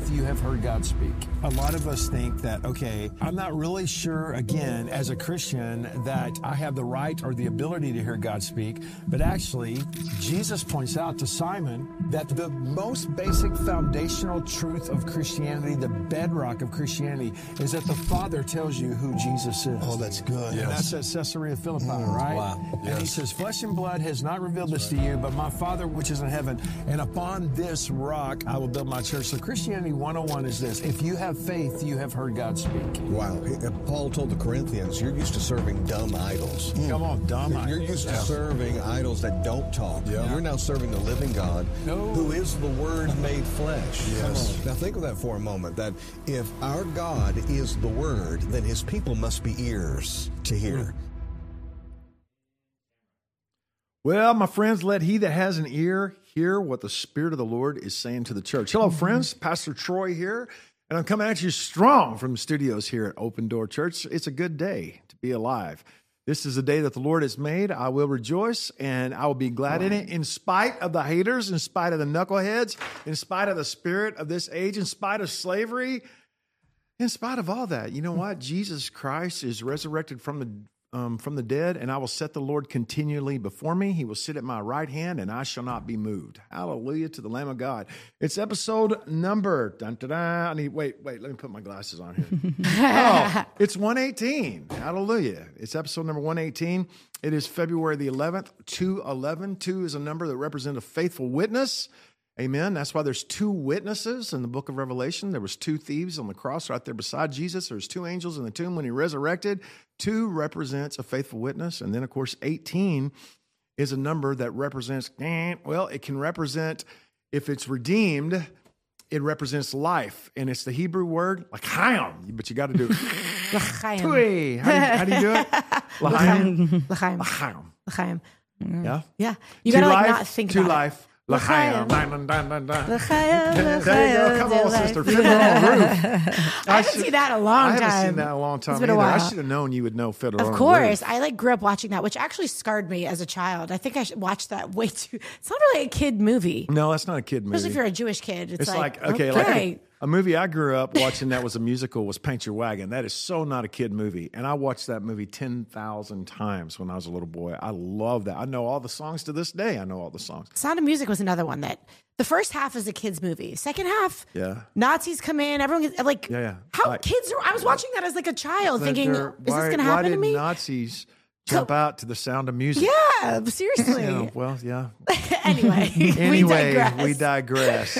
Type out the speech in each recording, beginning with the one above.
faith, you have heard God speak. A lot of us think that, okay, I'm not really sure, again, as a Christian, that I have the right or the ability to hear God speak. But actually, Jesus points out to Simon that the most basic foundational truth of Christianity, the bedrock of Christianity, is that the Father tells you who Jesus is. Oh, that's good. And that's at Caesarea Philippi, right? Wow. And he says, flesh and blood has not revealed this to you, but my Father which is in heaven. And upon this rock I will build my church. So Christianity 101 is this: if you have faith, you have heard God speak. Wow. Paul told the Corinthians, you're used to serving dumb idols. Come on, dumb idols. You're used to serving idols that don't talk. Yeah. You're now serving the living God, who is the Word made flesh. Yes. Now think of that for a moment, that if our God is the Word, then his people must be ears to hear. Well, my friends, let he that has an ear hear what the Spirit of the Lord is saying to the church. Hello, friends. Pastor Troy here, and I'm coming at you strong from the studios here at Open Door Church. It's a good day to be alive. This is a day that the Lord has made. I will rejoice, and I will be glad in it, in spite of the haters, in spite of the knuckleheads, in spite of the spirit of this age, in spite of slavery, in spite of all that. You know what? Jesus Christ is resurrected from the dead, and I will set the Lord continually before me. He will sit at my right hand, and I shall not be moved. Hallelujah to the Lamb of God. It's episode number, I need, wait, let me put my glasses on here. It's 118. Hallelujah. It's episode number 118. It is February the 11th, 211. 2 is a number that represents a faithful witness. Amen. That's why there's 2 witnesses in the book of Revelation. There was 2 thieves on the cross right there beside Jesus. There's 2 angels in the tomb when he resurrected. 2 represents a faithful witness. And then, of course, 18 is a number that represents, well, it can represent, if it's redeemed, it represents life. And it's the Hebrew word, l'chaim. But you got to do L'chaim. How do you do it? L'chaim. L'chaim. L'chaim. Yeah? Yeah. You got to not think to about life. L'chaim. L'chaim. There you go. Come on, sister. Fiddle on the Roof. I haven't seen that in a long time. I haven't seen that in a long time It's been a either. while. I should have known you would know Fiddler on Of the course. Roof. I grew up watching that, which actually scarred me as a child. I think I should watch that way too. It's not really a kid movie. No, that's not a kid movie. Especially if you're a Jewish kid. It's like, okay, okay. like a movie I grew up watching that was a musical was Paint Your Wagon. That is so not a kid movie. And I watched that movie 10,000 times when I was a little boy. I love that. I know all the songs to this day. I know all the songs. Sound of Music was another one that the first half is a kid's movie. Second half, Yeah. Nazis come in. Everyone gets like, Yeah. how Like- kids are. I was watching that as like a child thinking, is this Why going to happen to did me? Nazis jump out to the Sound of Music? Yeah, seriously. You know, well, yeah. Anyway, Anyway, we digress.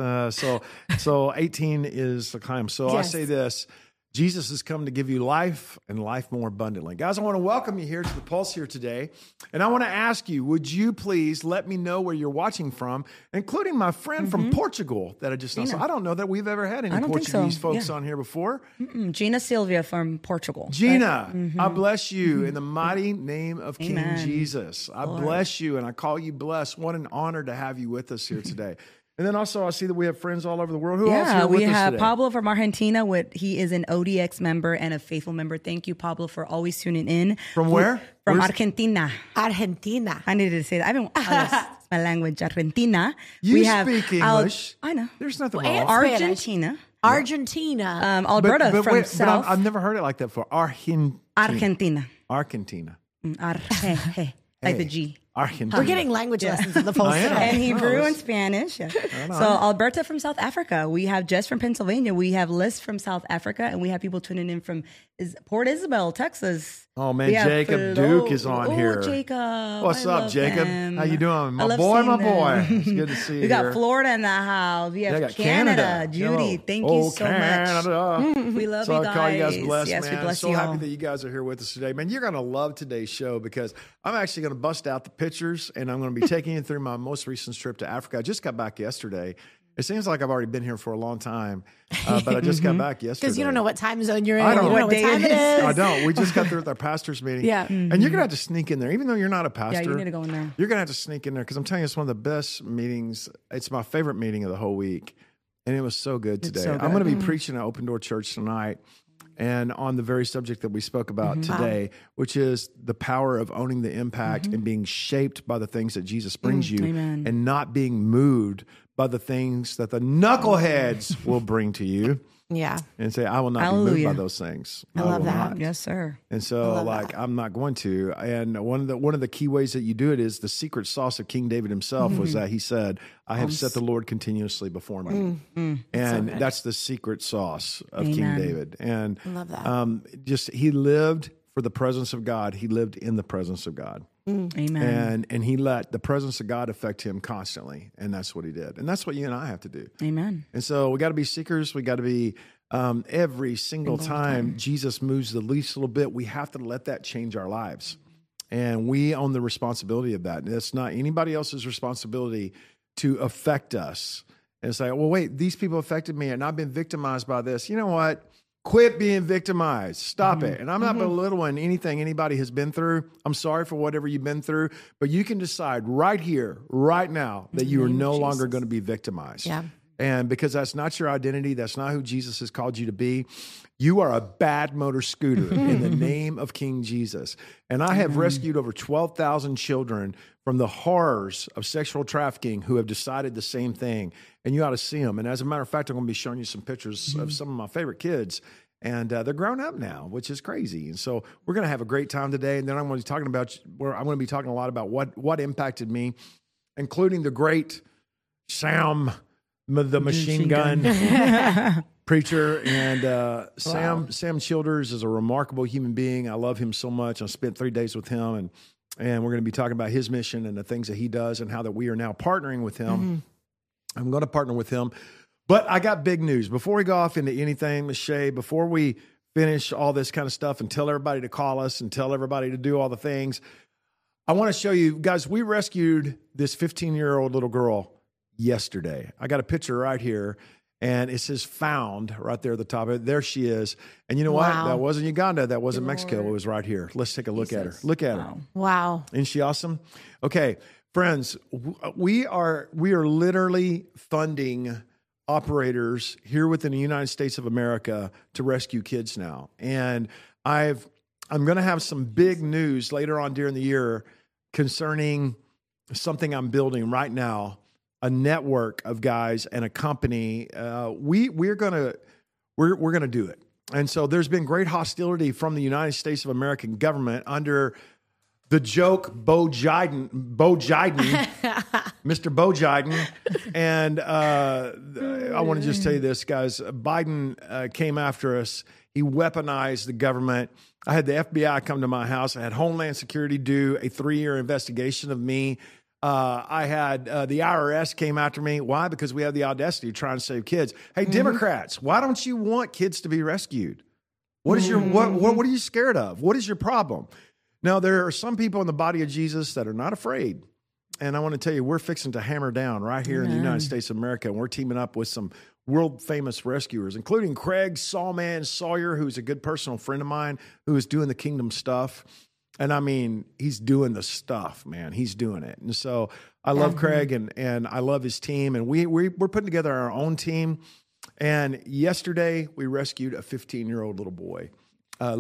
So 18 is the climb. So I Yes. say this: Jesus has come to give you life and life more abundantly. Guys, I want to welcome you here to the Pulse here today. And I want to ask you, would you please let me know where you're watching from, including my friend from Portugal that I just know. So I don't know that we've ever had any I don't think so. Portuguese folks Yeah. on here before. Gina Silvia from Portugal. Gina, I bless you in the mighty name of King Amen. Jesus. I bless you and I call you blessed. What an honor to have you with us here today. And then also I see that we have friends all over the world. Who else Yeah, here with we us have today? Pablo from Argentina. He is an ODX member and a faithful member. Thank you, Pablo, for always tuning in. From where? From Where's- Argentina. Argentina. I needed to say that. It's my language, Argentina. You speak English. I know. There's nothing Well, wrong. and Spanish. Argentina. Argentina. Alberta but from wait, South. I've never heard it like that before. Argentina. Argentina. Like the G. Argentina. We're getting language lessons in the Pulse I am. today. And Hebrew and Spanish. Yeah. So Alberta from South Africa. We have Jess from Pennsylvania. We have Liz from South Africa. And we have people tuning in from Port Isabel, Texas. Oh, man, We have Jacob Duke is on here. Jacob. What's I up, love Jacob? them. How you doing? I My love boy, seeing my boy. them. It's good to see you We got here. Florida in the house. We have I got Canada. Judy, Yo. thank you so Canada. much. We love So you I guys. call you guys blessed, yes, man. we bless so you happy all. that you guys are here with us today. Man, you're going to love today's show because I'm actually going to bust out the pictures and I'm going to be taking you through my most recent trip to Africa. I just got back yesterday. It seems like I've already been here for a long time, but I just got back yesterday. Because you don't know what time zone you're in. I don't You know don't know what time it is. I don't. We just got through with our pastor's meeting. Yeah. And you're going to have to sneak in there, even though you're not a pastor. Yeah, you need to go in there. You're going to have to sneak in there because I'm telling you, it's one of the best meetings. It's my favorite meeting of the whole week. And it was so good today. so I'm good. going to be preaching at Open Door Church tonight and on the very subject that we spoke about today, which is the power of owning the impact and being shaped by the things that Jesus brings you Amen. and not being moved by the things that the knuckleheads will bring to you. Yeah. And say, I will not Hallelujah. be moved by those things. I love will that. not. Yes, sir. And so, like, I'm not going to. And one of the key ways that you do it is the secret sauce of King David himself was that he said, "I have set the Lord continuously before me," and that's the secret sauce of King David. And I love that. he lived for the presence of God. He lived in the presence of God. Amen. And he let the presence of God affect him constantly. And that's what he did. And that's what you and I have to do. Amen. And so we got to be seekers. We got to be every single time Jesus moves the least little bit, we have to let that change our lives. And we own the responsibility of that. And it's not anybody else's responsibility to affect us. And it's like, well, wait, these people affected me and I've been victimized by this. You know what? Quit being victimized. Stop it. And I'm not belittling anything anybody has been through. I'm sorry for whatever you've been through, but you can decide right here, right now, that you are no longer going to be victimized. Yeah. And because that's not your identity, that's not who Jesus has called you to be. You are a bad motor scooter in the name of King Jesus. And I have rescued over 12,000 children from the horrors of sexual trafficking who have decided the same thing. And you ought to see them. And as a matter of fact, I'm going to be showing you some pictures of some of my favorite kids. And they're grown up now, which is crazy. And so we're going to have a great time today. And then I'm going to be talking a lot about what impacted me, including the great Sam, the machine gun preacher. And Sam Childers is a remarkable human being. I love him so much. I spent 3 days with him, and we're going to be talking about his mission and the things that he does and how that we are now partnering with him. I'm going to partner with him. But I got big news. Before we go off into anything, Ms. Shay, before we finish all this kind of stuff and tell everybody to call us and tell everybody to do all the things, I want to show you, guys, we rescued this 15-year-old little girl yesterday. I got a picture right here, and it says found right there at the top of it. There she is. And you know what? That wasn't Uganda. That wasn't Mexico. It was right here. Let's take a look at her. Look at her. Wow. Isn't she awesome? Okay, friends, we are literally funding operators here within the United States of America to rescue kids now. And I'm going to have some big news later on during the year concerning something I'm building right now, a network of guys and a company. We're going to do it. And so there's been great hostility from the United States of American government under the joke Bo Jiden, Mr. Bo Jiden. And I want to just tell you this, guys. Biden came after us. He weaponized the government. I had the FBI come to my house. I had Homeland Security do a 3-year investigation of me. I had the IRS came after me. Why? Because we have the audacity to try and save kids. Hey, Democrats, why don't you want kids to be rescued? What is what are you scared of? What is your problem? Now, there are some people in the body of Jesus that are not afraid. And I want to tell you, we're fixing to hammer down right here in the United States of America. And we're teaming up with some world-famous rescuers, including Craig Sawman Sawyer, who's a good personal friend of mine, who is doing the kingdom stuff. And I mean, he's doing the stuff, man. He's doing it. And so I love Craig and I love his team. And we're putting together our own team. And yesterday, we rescued a 15-year-old little boy. A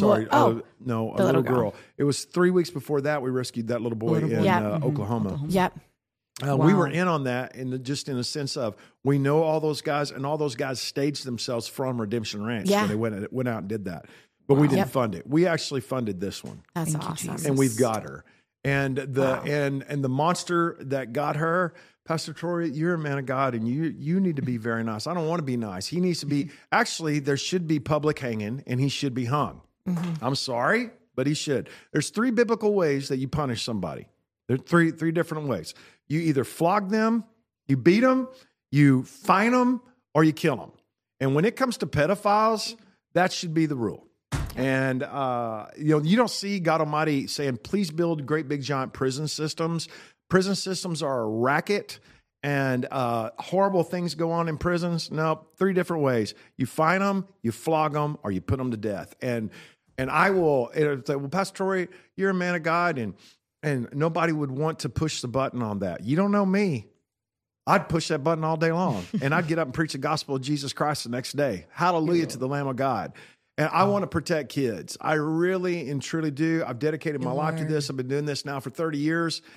little girl. It was 3 weeks before that we rescued that little boy in Oklahoma. Yep. We were in on that in a sense of we know all those guys, and all those guys staged themselves from Redemption Ranch. Yeah. So they went out and did that. But we didn't fund it. We actually funded this one. That's awesome. And we've got her. And the monster that got her, Pastor Troy, you're a man of God, and you need to be very nice. I don't want to be nice. He needs to be, actually, there should be public hanging, and he should be hung. I'm sorry, but he should. There's 3 biblical ways that you punish somebody. There are three different ways. You either flog them, you beat them, you fine them, or you kill them. And when it comes to pedophiles, that should be the rule. And, you don't see God Almighty saying, please build great big giant prison systems. Prison systems are a racket, and horrible things go on in prisons. No, 3 different ways. You fine them, you flog them, or you put them to death. And I will say, well, Pastor Troy, you're a man of God, and nobody would want to push the button on that. You don't know me. I'd push that button all day long, and I'd get up and preach the gospel of Jesus Christ the next day. Hallelujah to the Lamb of God. And I want to protect kids. I really and truly do. I've dedicated my life to this. I've been doing this now for 30 years.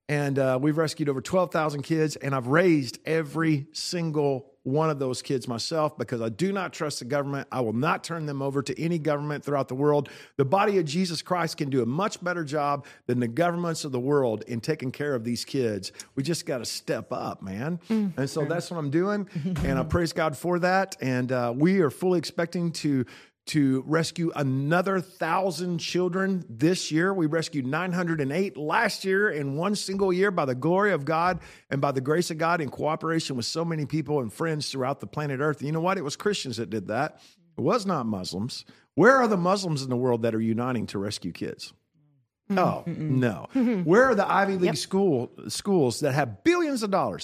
And we've rescued over 12,000 kids, and I've raised every single one of those kids myself because I do not trust the government. I will not turn them over to any government throughout the world. The body of Jesus Christ can do a much better job than the governments of the world in taking care of these kids. We just got to step up, man. And so that's what I'm doing, and I praise God for that. And we are fully expecting to rescue another 1,000 children this year. We rescued 908 last year in one single year by the glory of God and by the grace of God in cooperation with so many people and friends throughout the planet Earth. And you know what? It was Christians that did that. It was not Muslims. Where are the Muslims in the world that are uniting to rescue kids? Oh, no. Where are the Ivy League schools that have billions of dollars,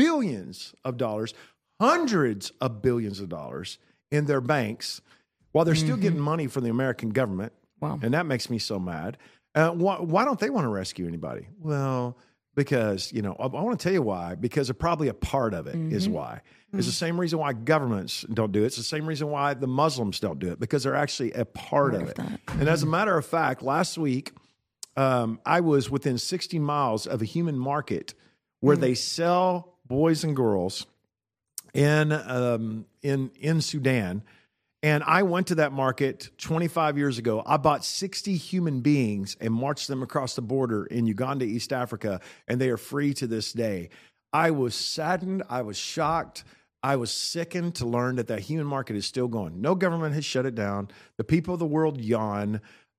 hundreds of billions of dollars in their banks, while they're still getting money from the American government? Wow. And that makes me so mad. Why don't they want to rescue anybody? Well, because, I want to tell you why. Because they're probably a part of it is why. It's the same reason why governments don't do it. It's the same reason why the Muslims don't do it, because they're actually a part of it. And as a matter of fact, last week, I was within 60 miles of a human market where they sell boys and girls in Sudan. And I went to that market 25 years ago. I bought 60 human beings and marched them across the border in Uganda, East Africa, and they are free to this day. I was saddened. I was shocked. I was sickened to learn that human market is still going. No government has shut it down. The people of the world yawn.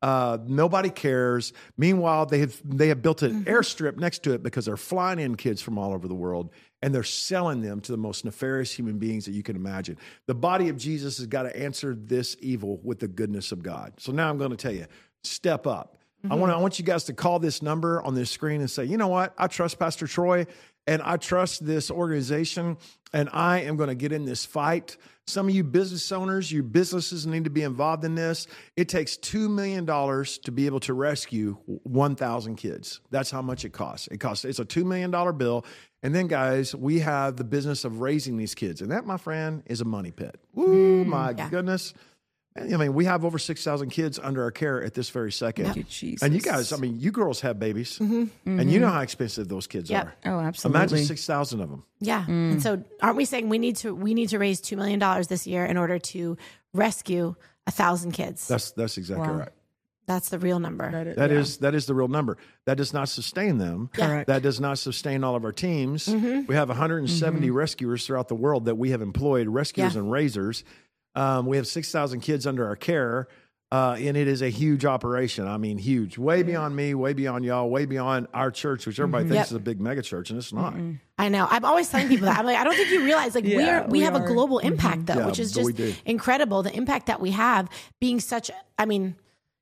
Nobody cares. Meanwhile, they have built an airstrip next to it because they're flying in kids from all over the world, and they're selling them to the most nefarious human beings that you can imagine. The body of Jesus has got to answer this evil with the goodness of God. So now I'm going to tell you, step up. I want you guys to call this number on this screen and say, you know what? I trust Pastor Troy, and I trust this organization, and I am going to get in this fight. Some of you business owners, your businesses need to be involved in this. It takes $2 million to be able to rescue 1,000 kids. That's how much it costs. It's a $2 million bill. And then, guys, we have the business of raising these kids. And that, my friend, is a money pit. Ooh, my goodness. I mean, we have over 6,000 kids under our care at this very second. Thank you, Jesus. And you guys, I mean, you girls have babies, and you know how expensive those kids are. Oh, absolutely. Imagine 6,000 of them. Yeah. And so aren't we saying we need to raise $2 million this year in order to rescue 1,000 kids? That's exactly right. That's the real number. That is the real number. That does not sustain them. Correct. That does not sustain all of our teams. We have 170 rescuers throughout the world that we have employed, rescuers and raisers. We have 6,000 kids under our care, and it is a huge operation. I mean, huge. Way beyond me, way beyond y'all, way beyond our church, which everybody thinks is a big mega church, and it's not. I know. I'm always telling people that. I'm like, I don't think you realize, like, we have a global impact, though, which is just incredible. The impact that we have being such, I mean,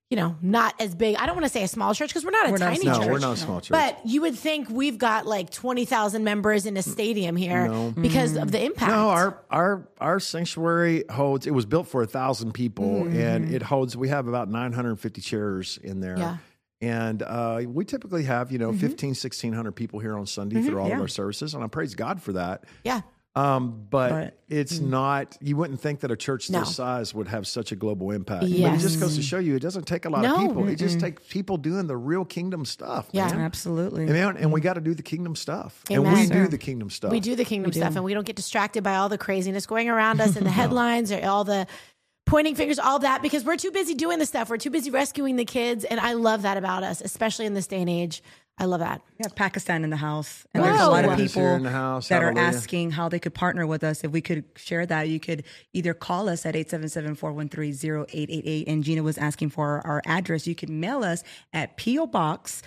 not as big. I don't want to say a small church because we're not a tiny church. No, we're not a small church. But you would think we've got like 20,000 members in a stadium here because of the impact. No, our sanctuary holds, it was built for 1,000 people, and it holds, we have about 950 chairs in there. Yeah. And we typically have, 1,500, 1,600 people here on Sunday through all of our services, and I praise God for that. Yeah. But it's not, you wouldn't think that a church this size would have such a global impact. But it just goes to show you, it doesn't take a lot of people. It just takes people doing the real kingdom stuff. Yeah, man. absolutely. And we got to do the kingdom stuff. Amen. And we do the kingdom stuff. We do the kingdom stuff, and we don't get distracted by all the craziness going around us and the headlines or all the pointing fingers, all that, because we're too busy doing the stuff. We're too busy rescuing the kids. And I love that about us, especially in this day and age. I love that. We have Pakistan in the house. And there's a lot of people that are asking how they could partner with us. If we could share that, you could either call us at 877-413-0888. And Gina was asking for our address. You can mail us at P.O. Box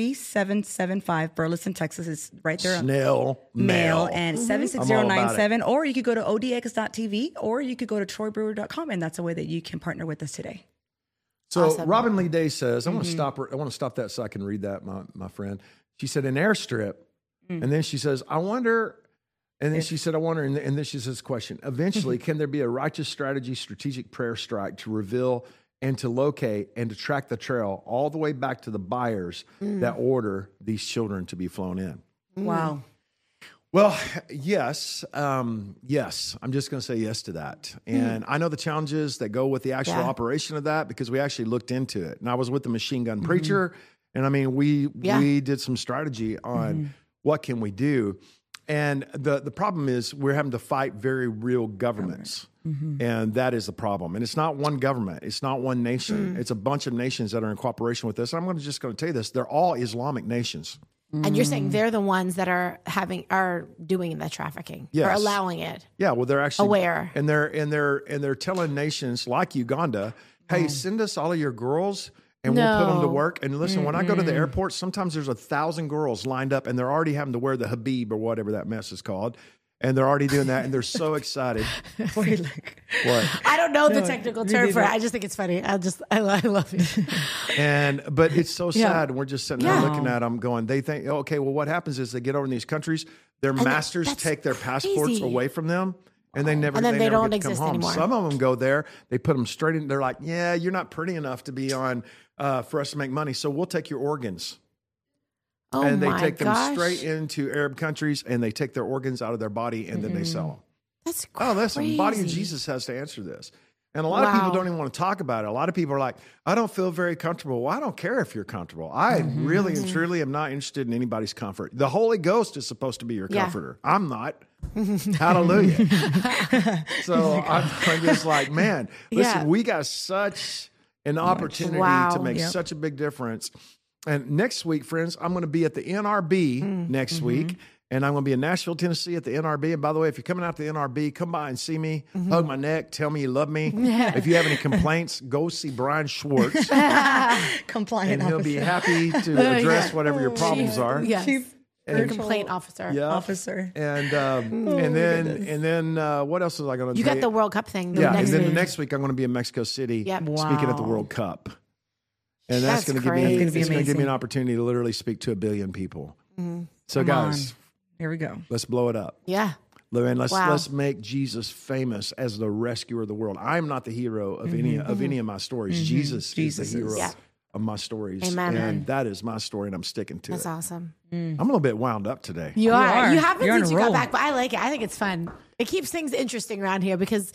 3775, Burleson, Texas. It's right there. Snail mail. And 76097. Or you could go to odx.tv, or you could go to troybrewer.com. And that's a way that you can partner with us today. So awesome. Robin Lee Day says, I want to stop her. I want to stop that so I can read that, my friend. She said, an airstrip. And then she says, I wonder. And then she said, I wonder. And then she says, question. Eventually, can there be a righteous strategy, strategic prayer strike to reveal and to locate and to track the trail all the way back to the buyers that order these children to be flown in? Wow. Well, yes. Yes. I'm just going to say yes to that. And I know the challenges that go with the actual operation of that, because we actually looked into it. And I was with the machine gun preacher, And I mean, we did some strategy on what can we do. And the problem is we're having to fight very real governments. And that is the problem. And it's not one government. It's not one nation. It's a bunch of nations that are in cooperation with this. I'm just going to tell you this. They're all Islamic nations. And you're saying they're the ones that are doing the trafficking or allowing it. Yeah, well, they're actually aware. And they're telling nations like Uganda, hey, send us all of your girls and we'll put them to work. And listen, when I go to the airport, sometimes there's 1,000 girls lined up and they're already having to wear the hijab or whatever that mess is called. And they're already doing that, and they're so excited. What? I don't know the technical term for it. I just think it's funny. I love it. But it's so sad. And we're just sitting there looking at them going, they think, okay, well, what happens is they get over in these countries, their masters take their passports away from them. And they never don't get to exist come home. anymore. Some of them go there, they put them straight in. They're like, yeah, you're not pretty enough to be on for us to make money, so we'll take your organs. Oh, and they take them straight into Arab countries, and they take their organs out of their body, and then they sell them. That's crazy. Oh, listen, the body of Jesus has to answer this. And a lot of people don't even want to talk about it. A lot of people are like, I don't feel very comfortable. Well, I don't care if you're comfortable. I really and truly am not interested in anybody's comfort. The Holy Ghost is supposed to be your comforter. I'm not. Hallelujah. So I'm just like, man, listen, we got such an opportunity to make such a big difference. And next week, friends, I'm going to be at the NRB next week. And I'm going to be in Nashville, Tennessee at the NRB. And by the way, if you're coming out to the NRB, come by and see me, hug my neck, tell me you love me. If you have any complaints, go see Brian Schwartz. Compliant and he'll be happy to address whatever your problems are. Chief complaint officer. Yeah. Officer. And then what else was I going to do? You got the World Cup thing. And then the next week I'm going to be in Mexico City speaking at the World Cup. And that's going to give me an opportunity to literally speak to 1 billion people. So guys, here we go. Let's blow it up. Yeah. And let's make Jesus famous as the rescuer of the world. I'm not the hero of any of my stories. Jesus is the hero of my stories. Amen. And that is my story, and I'm sticking to it. That's awesome. I'm a little bit wound up today. You are. You haven't since you got back, but I like it. I think it's fun. It keeps things interesting around here because,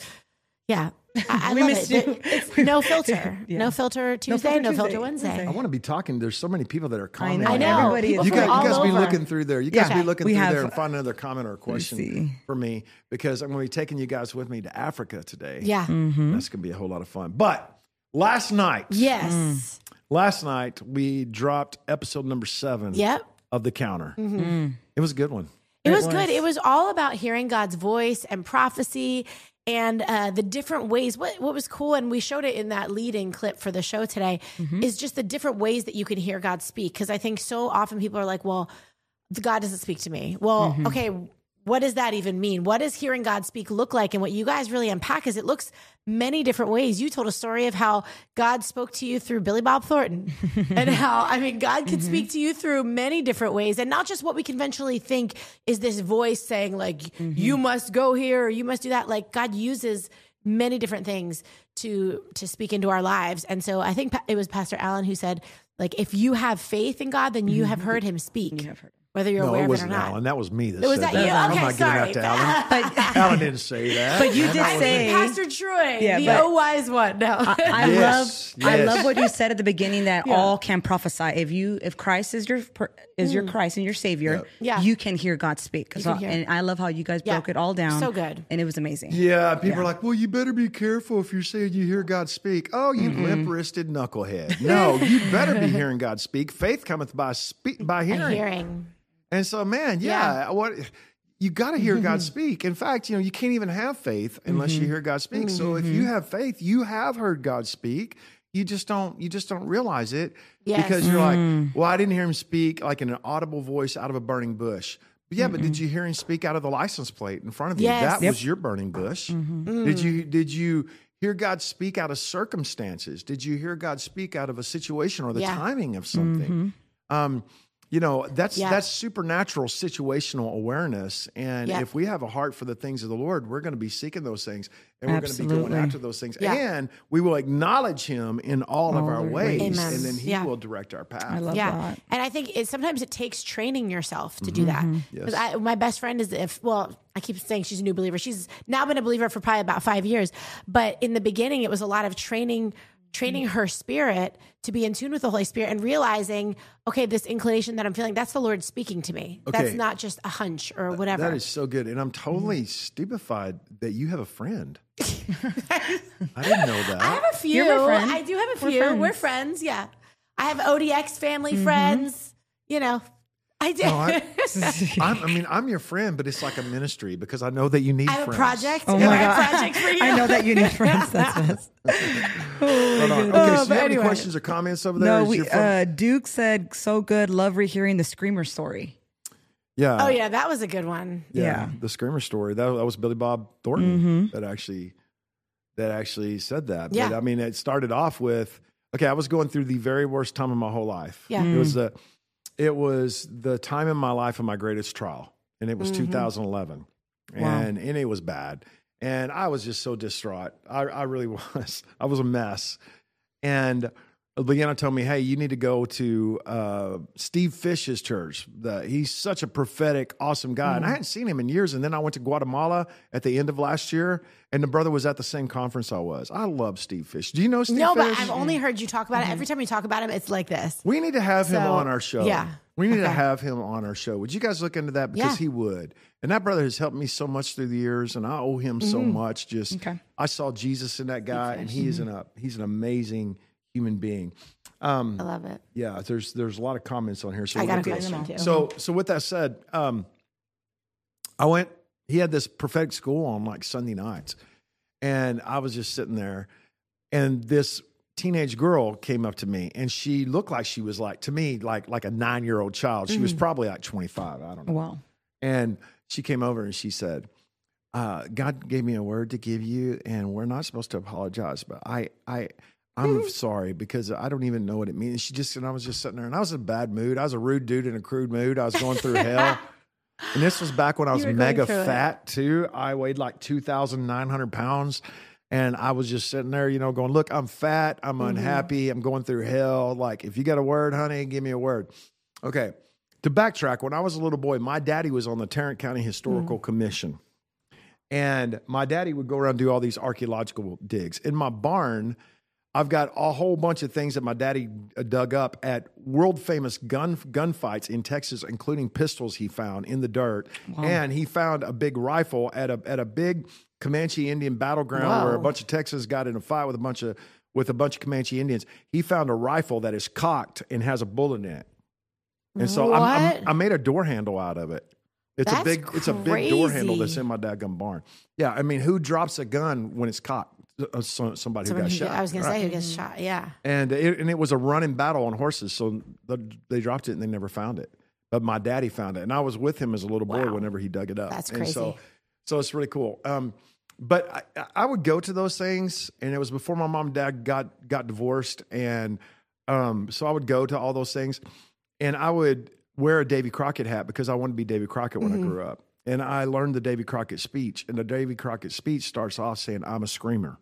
I love it. It's no filter. No filter Tuesday, no filter Wednesday. I want to be talking. There's so many people that are commenting. I know. You guys be looking through there. You guys be looking through there and find another comment or a question for me, because I'm going to be taking you guys with me to Africa today. Yeah. That's going to be a whole lot of fun. But last night. Yes. Last night, we dropped episode number 7 of The Counter. It was a good one. It was good. It was all about hearing God's voice and prophecy and the different ways. What was cool, and we showed it in that lead-in clip for the show today, is just the different ways that you can hear God speak. Because I think so often people are like, well, God doesn't speak to me. Well, okay, what does that even mean? What does hearing God speak look like? And what you guys really unpack is it looks many different ways. You told a story of how God spoke to you through Billy Bob Thornton and how, God can speak to you through many different ways, and not just what we conventionally think is this voice saying like, you must go here or you must do that. Like God uses many different things to speak into our lives. And so I think it was Pastor Allen who said, like, if you have faith in God, then you have heard him speak. You have heard him. Whether you're aware of it or not. Alan. That was me that was said that. I'm okay, not sorry. giving out to Alan. Alan didn't say that. But you did say Pastor Troy, the wise one. No, I love what you said at the beginning, that all can prophesy. If Christ is your Christ and your Savior, you can hear God speak. And I love how you guys broke it all down. So good, and it was amazing. Yeah, people are like, well, you better be careful if you're saying you hear God speak. Oh, you limp-wristed knucklehead. No, you better be hearing God speak. Faith cometh by hearing. And so, man, what you got to hear God speak. In fact, you can't even have faith unless you hear God speak. So if you have faith, you have heard God speak. You just don't realize it because you're like, well, I didn't hear him speak like in an audible voice out of a burning bush. But but did you hear him speak out of the license plate in front of you? That was your burning bush. Did you hear God speak out of circumstances? Did you hear God speak out of a situation or the timing of something? That's supernatural situational awareness. And if we have a heart for the things of the Lord, we're going to be seeking those things, and we're going to be going after those things. And we will acknowledge him in all of our ways. Amen. And then he will direct our path. I love that. And I think sometimes it takes training yourself to do that. Yes. My best friend I keep saying she's a new believer. She's now been a believer for probably about 5 years. But in the beginning, it was a lot of training training her spirit to be in tune with the Holy Spirit and realizing, okay, this inclination that I'm feeling, that's the Lord speaking to me. Okay. That's not just a hunch or whatever. That is so good. And I'm totally stupefied that you have a friend. I didn't know that. I have a few. You're my friend. I do have a We're few. friends. We're friends. Yeah. I have ODX family friends. You know, I do. No, I'm your friend, but it's like a ministry because I know that you need I have friends. a project. Oh my I have God. a project for you. I know that you need friends. That's us. Hold on. Okay, so but you have any anyway. questions or comments over there? No, Is we, your phone- Duke said, so good. Love rehearing the Screamer story. yeah. Oh yeah, that was a good one. Yeah. The Screamer story. That was Billy Bob Thornton that actually said that. Yeah. But I mean, it started off with, okay, I was going through the very worst time of my whole life. Yeah. It was the time in my life of my greatest trial. And it was 2011. And it was bad. And I was just so distraught. I really was. I was a mess. And Leanna told me, hey, you need to go to Steve Fish's church. He's such a prophetic, awesome guy. And I hadn't seen him in years. And then I went to Guatemala at the end of last year, and the brother was at the same conference I was. I love Steve Fish. Do you know Steve No, Fish? but I've only heard you talk about it. Every time you talk about him, it's like this. We need to have him So, on our show. yeah. We need to Okay. have him on our show. Would you guys look into that? Because Yeah. he would. And that brother has helped me so much through the years, and I owe him so much. Just Okay. I saw Jesus in that guy, and he's an amazing human being. I love it. Yeah, there's a lot of comments on here. So I got a we'll get to question those. too. So with that said, I went. He had this prophetic school on like Sunday nights, and I was just sitting there, and this teenage girl came up to me, and she looked like she was like, to me, like a 9-year-old child. She was probably like 25. I don't know. Wow. And she came over and she said, God gave me a word to give you, and we're not supposed to apologize, but I'm sorry because I don't even know what it means. And I was just sitting there, and I was in a bad mood. I was a rude dude in a crude mood. I was going through hell. And this was back when I was You were going mega through it. fat too. I weighed like 2,900 pounds. And I was just sitting there, going, look, I'm fat. I'm unhappy. I'm going through hell. Like, if you got a word, honey, give me a word. Okay. To backtrack, when I was a little boy, my daddy was on the Tarrant County Historical Commission. And my daddy would go around and do all these archaeological digs. In my barn, I've got a whole bunch of things that my daddy dug up at world famous gunfights in Texas, including pistols he found in the dirt. Wow. And he found a big rifle at a big Comanche Indian battleground where a bunch of Texans got in a fight with a bunch of Comanche Indians. He found a rifle that is cocked and has a bullet in it. And so I made a door handle out of it. It's a big door handle that's in my dadgum barn. Yeah, I mean, who drops a gun when it's cocked? Somebody who got shot. I was going to say who gets shot. Yeah. And it was a running battle on horses, so they dropped it and they never found it. But my daddy found it, and I was with him as a little boy whenever he dug it up. That's and crazy. So it's really cool. But I would go to those things, and it was before my mom and dad got divorced, and so I would go to all those things, and I would wear a Davy Crockett hat because I wanted to be Davy Crockett when I grew up. And I learned the Davy Crockett speech, and the Davy Crockett speech starts off saying, "I'm a screamer."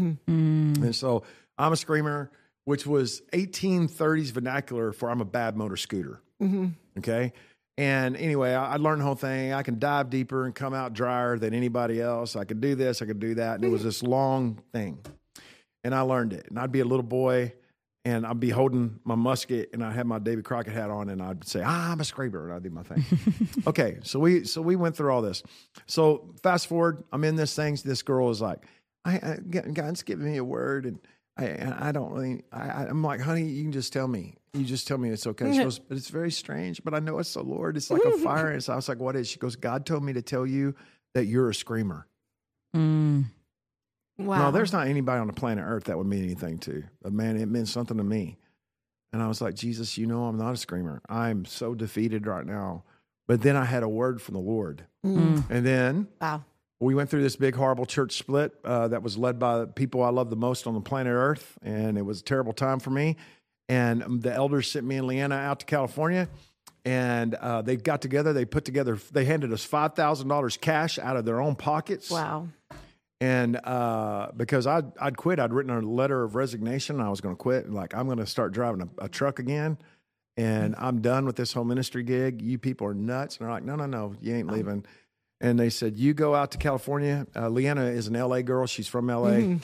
And so I'm a screamer, which was 1830s vernacular for I'm a bad motor scooter. Okay. And anyway, I learned the whole thing. I can dive deeper and come out drier than anybody else. I could do this, I could do that. And it was this long thing. And I learned it. And I'd be a little boy, and I'd be holding my musket, and I had my Davy Crockett hat on, and I'd say, I'm a screamer, and I'd do my thing. Okay, so we went through all this. So fast forward, I'm in this thing. This girl is like, God's giving me a word, and I don't really. I'm like, honey, you can just tell me. You just tell me it's okay. She goes, but it's very strange. But I know it's the Lord. It's like a fire. And so I was like, what is? She goes, God told me to tell you that you're a screamer. Wow. No, there's not anybody on the planet Earth that would mean anything to. But man, it meant something to me. And I was like, Jesus, I'm not a screamer. I'm so defeated right now. But then I had a word from the Lord. And then we went through this big, horrible church split that was led by the people I love the most on the planet Earth. And it was a terrible time for me. And the elders sent me and Leanna out to California. And they got together. They handed us $5,000 cash out of their own pockets. Wow. And because I'd quit, I'd written a letter of resignation. I was going to quit. Like, I'm going to start driving a truck again. And I'm done with this whole ministry gig. You people are nuts. And they're like, no, you ain't leaving. And they said, you go out to California. Leanna is an LA girl. She's from LA.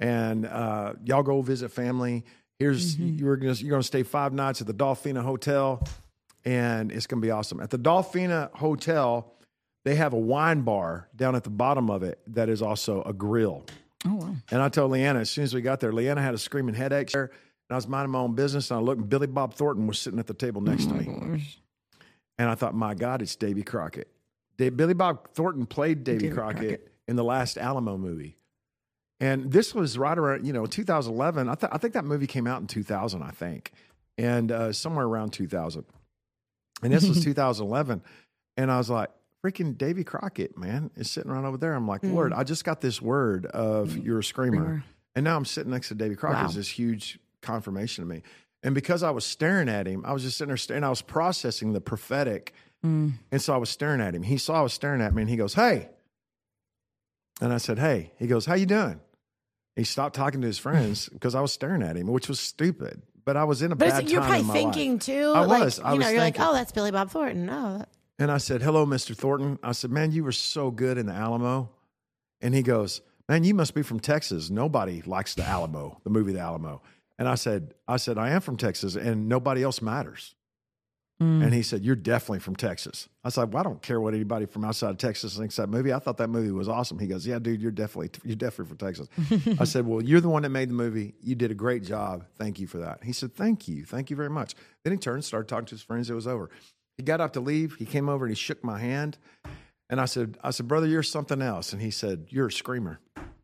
and y'all go visit family. Here's you're gonna stay 5 nights at the Dolphina Hotel, and it's gonna be awesome. At the Dolphina Hotel, they have a wine bar down at the bottom of it that is also a grill. Oh, wow. And I told Leanna, as soon as we got there, Leanna had a screaming headache there, and I was minding my own business, and I looked, and Billy Bob Thornton was sitting at the table next to me. Gosh. And I thought, my God, it's Davy Crockett. Billy Bob Thornton played Davy Crockett in the last Alamo movie. And this was right around, 2011. I think that movie came out in 2000, I think, and somewhere around 2000. And this was 2011. And I was like, freaking Davy Crockett, man, is sitting right over there. I'm like, Lord, I just got this word of you're a screamer. And now I'm sitting next to Davy Crockett. It's this huge confirmation to me. And because I was staring at him, I was just sitting there staring. I was processing the prophetic. And so I was staring at him. He saw I was staring at me, and he goes, hey. And I said, hey. He goes, how you doing? He stopped talking to his friends because I was staring at him, which was stupid. But I was in a bad time in my life. You're probably thinking, too. I was. You're like, oh, that's Billy Bob Thornton. Oh. And I said, hello, Mr. Thornton. I said, man, you were so good in the Alamo. And he goes, man, you must be from Texas. Nobody likes the Alamo, the movie The Alamo. And I said, I am from Texas, and nobody else matters. And he said, you're definitely from Texas. I said, well, I don't care what anybody from outside of Texas thinks of that movie. I thought that movie was awesome. He goes, yeah, dude, you're definitely from Texas. I said, well, you're the one that made the movie. You did a great job. Thank you for that. He said, thank you. Thank you very much. Then he turned and started talking to his friends. It was over. He got up to leave. He came over and he shook my hand. And I said, brother, you're something else. And he said, you're a screamer.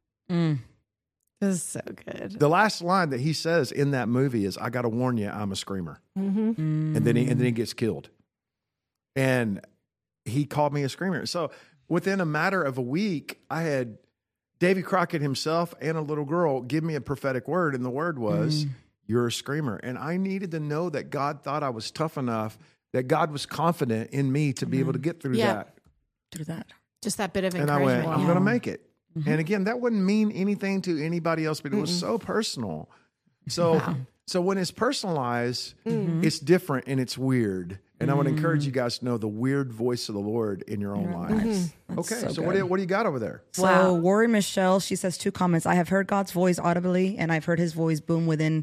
This is so good. The last line that he says in that movie is, I got to warn you, I'm a screamer. And then he gets killed. And he called me a screamer. So within a matter of a week, I had Davy Crockett himself and a little girl give me a prophetic word. And the word was, you're a screamer. And I needed to know that God thought I was tough enough, that God was confident in me to be able to get through that. Through that. Just that bit of encouragement. And I went, I'm going to make it. And again, that wouldn't mean anything to anybody else, but it was so personal. So when it's personalized, it's different and it's weird. And I would encourage you guys to know the weird voice of the Lord in your own lives. Okay, so what do you got over there? So Warrior Michelle, she says 2 comments. I have heard God's voice audibly, and I've heard his voice boom within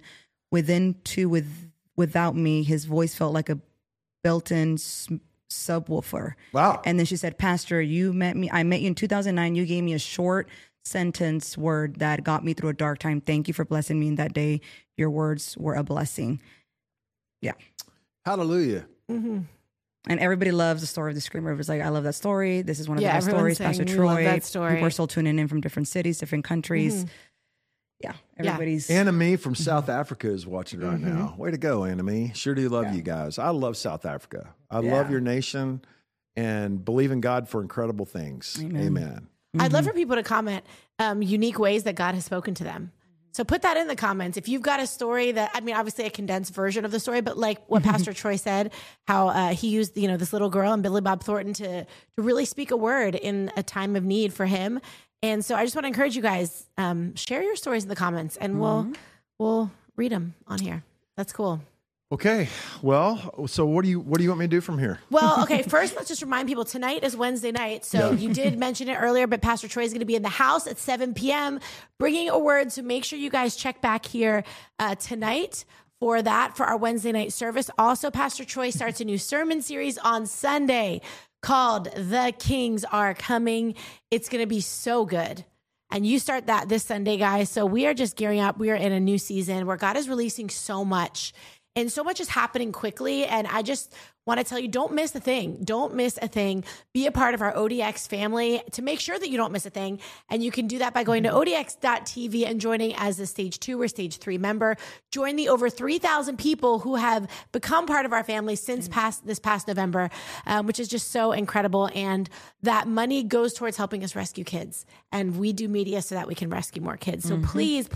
without me. His voice felt like a built-in subwoofer. Wow. And then she said, Pastor, I met you in 2009. You gave me a short sentence word that got me through a dark time. Thank you for blessing me in that day. Your words were a blessing. Yeah. Hallelujah. And everybody loves the story of the Screamer. It was like, I love that story. This is one of the best stories. Pastor Troy. That story. People are still tuning in from different cities, different countries. Yeah, everybody's. Anime from South Africa is watching right now. Way to go, Anime. Sure do love you guys. I love South Africa. I love your nation and believe in God for incredible things. Amen. I'd love for people to comment unique ways that God has spoken to them. So put that in the comments. If you've got a story that, obviously a condensed version of the story, but like what Pastor Troy said, how he used, this little girl and Billy Bob Thornton to really speak a word in a time of need for him. And so I just want to encourage you guys, share your stories in the comments and we'll read them on here. That's cool. Okay. Well, so what do you want me to do from here? Well, okay. First, let's just remind people tonight is Wednesday night. So you did mention it earlier, but Pastor Troy is going to be in the house at 7 p.m. bringing a word. So make sure you guys check back here tonight for our Wednesday night service. Also, Pastor Troy starts a new sermon series on Sunday called The Kings Are Coming. It's going to be so good. And you start that this Sunday, guys. So we are just gearing up. We are in a new season where God is releasing so much. And so much is happening quickly. And I just want to tell you, don't miss a thing. Don't miss a thing. Be a part of our ODX family to make sure that you don't miss a thing. And you can do that by going to odx.tv and joining as a stage 2 or stage 3 member. Join the over 3,000 people who have become part of our family since this past November, which is just so incredible. And that money goes towards helping us rescue kids. And we do media so that we can rescue more kids. So please,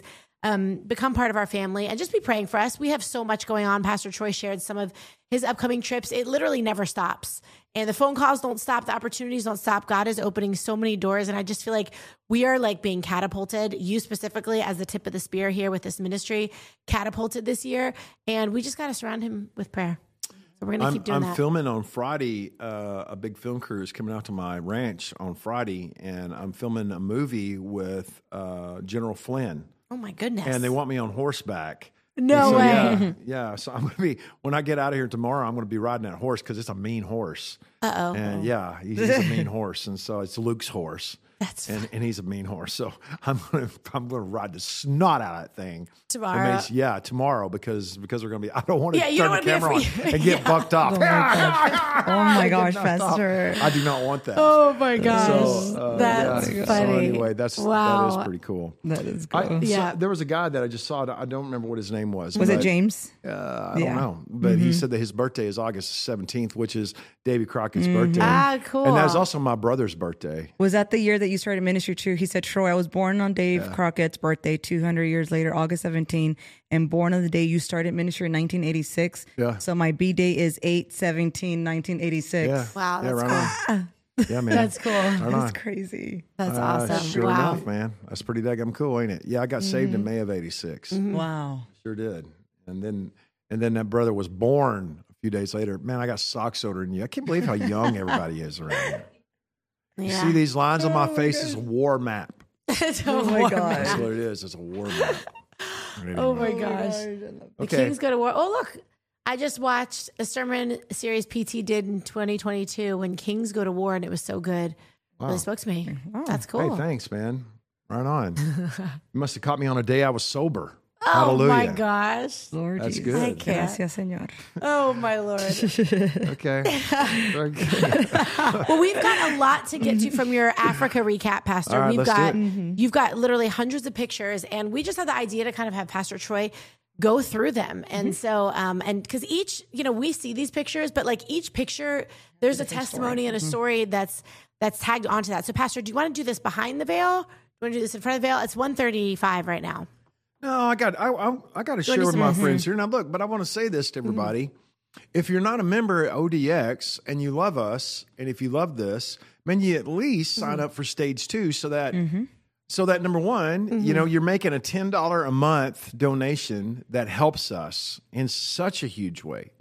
become part of our family and just be praying for us. We have so much going on. Pastor Troy shared some of his upcoming trips. It literally never stops. And the phone calls don't stop. The opportunities don't stop. God is opening so many doors. And I just feel like we are like being catapulted, you specifically as the tip of the spear here with this ministry, catapulted this year. And we just got to surround him with prayer. So we're going to keep doing that. I'm filming on Friday. A big film crew is coming out to my ranch on Friday, and I'm filming a movie with General Flynn. Oh, my goodness. And they want me on horseback. No way. Yeah. So I'm going to be, when I get out of here tomorrow, I'm going to be riding that horse because it's a mean horse. Uh-oh. And he's a mean horse. And so it's Luke's horse. And he's a mean horse. So I'm gonna ride the snot out of that thing tomorrow. Tomorrow because we're gonna be. I don't want to turn the camera on and get bucked off. Oh my gosh, Pastor! I do not want that. Oh my gosh, that's funny. So anyway, that is pretty cool. That is cool. So there was a guy that I just saw. I don't remember what his name was. Was it James? I don't know, but he said that his birthday is August 17th, which is Davy Crockett's birthday. Ah, cool. And that was also my brother's birthday. Was that the year that you started ministry too? He said, Troy, I was born on Dave Crockett's birthday 200 years later, August 17, and born on the day you started ministry in 1986. Yeah. So my B-day is 8/17/1986. Yeah. Wow, that's right cool. on. Yeah, man. That's cool. That's crazy. That's awesome. Sure wow. enough, man. That's pretty daggum cool, ain't it? Yeah, I got saved in May of 86. Wow. Sure did. And then that brother was born a few days later. Man, I got socks older than you. I can't believe how young everybody is around here. You see these lines on my face? It's a war map. It's a Oh my war God. map. That's what it is. It's a war map. Oh my gosh. The Kings go to war. Oh, look. I just watched a sermon series PT did in 2022 when Kings go to war, and it was so good. Wow. Really spoke to me. That's cool. Hey, thanks, man. Right on. You must have caught me on a day I was sober. Oh Hallelujah. my gosh. Lord That's Jesus. good. I can't. Gracias, Señor. Oh my Lord. Okay. Very good. Well, we've got a lot to get to from your Africa recap, Pastor. All right, We've let's got do it. you've got literally hundreds of pictures, and we just had the idea to kind of have Pastor Troy go through them. And so and because each, we see these pictures, but like each picture, there's a testimony and a story that's tagged onto that. So Pastor, do you want to do this behind the veil? Do you want to do this in front of the veil? It's 1:35 right now. No, I got to share with my friends here. Now, look, but I want to say this to everybody. If you're not a member at ODX and you love us, and if you love this, man, you at least sign up for Stage 2 so that number one, you're making a $10 a month donation that helps us in such a huge way.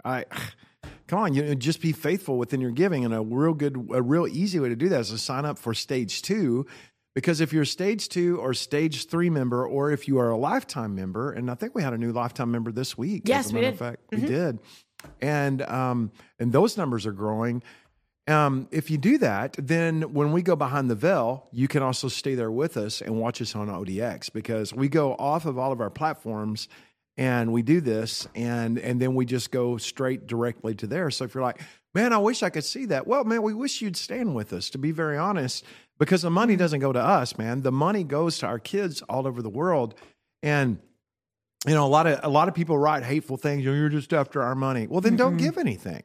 Come on, just be faithful within your giving, and a real easy way to do that is to sign up for Stage 2. Because if you're a Stage 2 or Stage 3 member, or if you are a lifetime member, and I think we had a new lifetime member this week. Yes, we did. In fact, we did. And those numbers are growing. If you do that, then when we go behind the veil, you can also stay there with us and watch us on ODX, because we go off of all of our platforms and we do this, and then we just go straight directly to there. So if you're like, man, I wish I could see that. Well, man, we wish you'd stand with us, to be very honest, because the money doesn't go to us, man. The money goes to our kids all over the world. And a lot of people write hateful things. You're just after our money. Well, then don't give anything.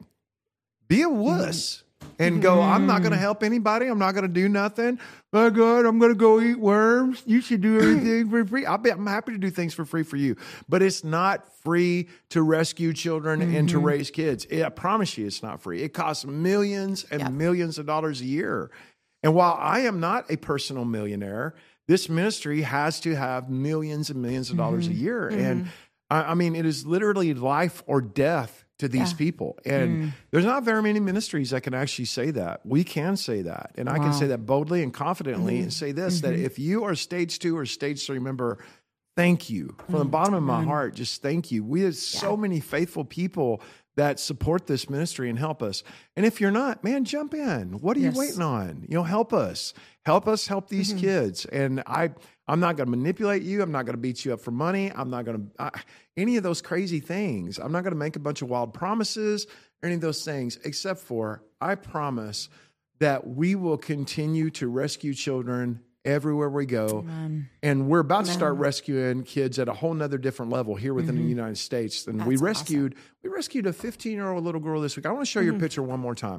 Be a wuss and go, I'm not going to help anybody. I'm not going to do nothing. My God, I'm going to go eat worms. You should do everything for free. I'm happy to do things for free for you. But it's not free to rescue children and to raise kids. I promise you it's not free. It costs millions and millions of dollars a year. And while I am not a personal millionaire, this ministry has to have millions and millions of dollars a year. And I mean, it is literally life or death to these people. And there's not very many ministries that can actually say that. We can say that. And I can say that boldly and confidently and say this, that if you are Stage 2 or Stage 3 member, thank you. From the bottom of my heart, just thank you. We have so many faithful people that support this ministry and help us. And if you're not, man, jump in. What are you waiting on? Help us. Help us help these kids. And I'm not going to manipulate you. I'm not going to beat you up for money. I'm not going to any of those crazy things. I'm not going to make a bunch of wild promises or any of those things, except for I promise that we will continue to rescue children everywhere we go. Amen. And we're about to start rescuing kids at a whole nother different level here within the United States. And we rescued a 15-year-old little girl this week. I want to show your picture one more time.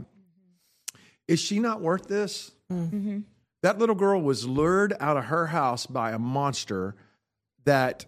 Is she not worth this? That little girl was lured out of her house by a monster that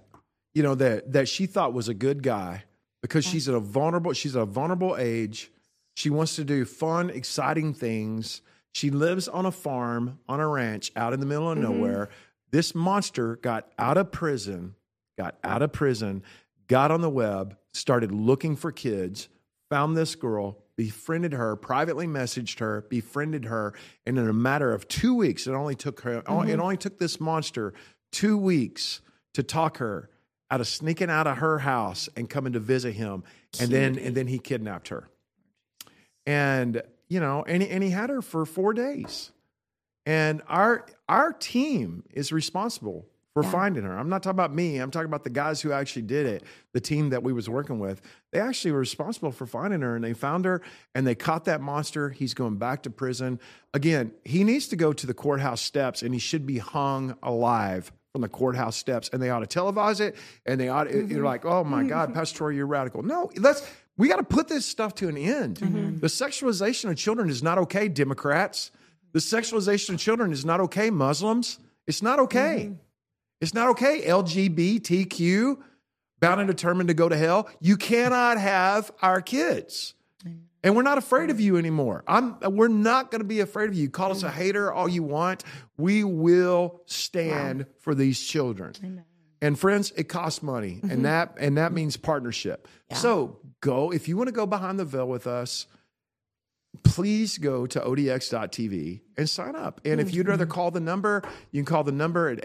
she thought was a good guy, because she's at a vulnerable age. She wants to do fun, exciting things. She lives on a farm, on a ranch out in the middle of nowhere. This monster got out of prison, got on the web, started looking for kids, found this girl, befriended her, privately messaged her, befriended her, and in a matter of 2 weeks, it only took this monster 2 weeks to talk her out of sneaking out of her house and coming to visit him, and then he kidnapped her. And and he had her for 4 days. And our team is responsible for finding her. I'm not talking about me. I'm talking about the guys who actually did it, the team that we was working with. They actually were responsible for finding her, and they found her, and they caught that monster. He's going back to prison. Again, he needs to go to the courthouse steps, and he should be hung alive from the courthouse steps, and they ought to televise it, and they ought to, you're like, oh my God, Pastor Troy, you're radical. No, we got to put this stuff to an end. The sexualization of children is not okay, Democrats. The sexualization of children is not okay, Muslims. It's not okay. It's not okay, LGBTQ, bound and determined to go to hell. You cannot have our kids. And we're not afraid of you anymore. We're not going to be afraid of you. Call us a hater all you want. We will stand for these children. Amen. And friends, it costs money, and that means partnership. Yeah. So go, if you want to go behind the veil with us, please go to odx.tv and sign up. And if you'd rather call the number, you can call the number at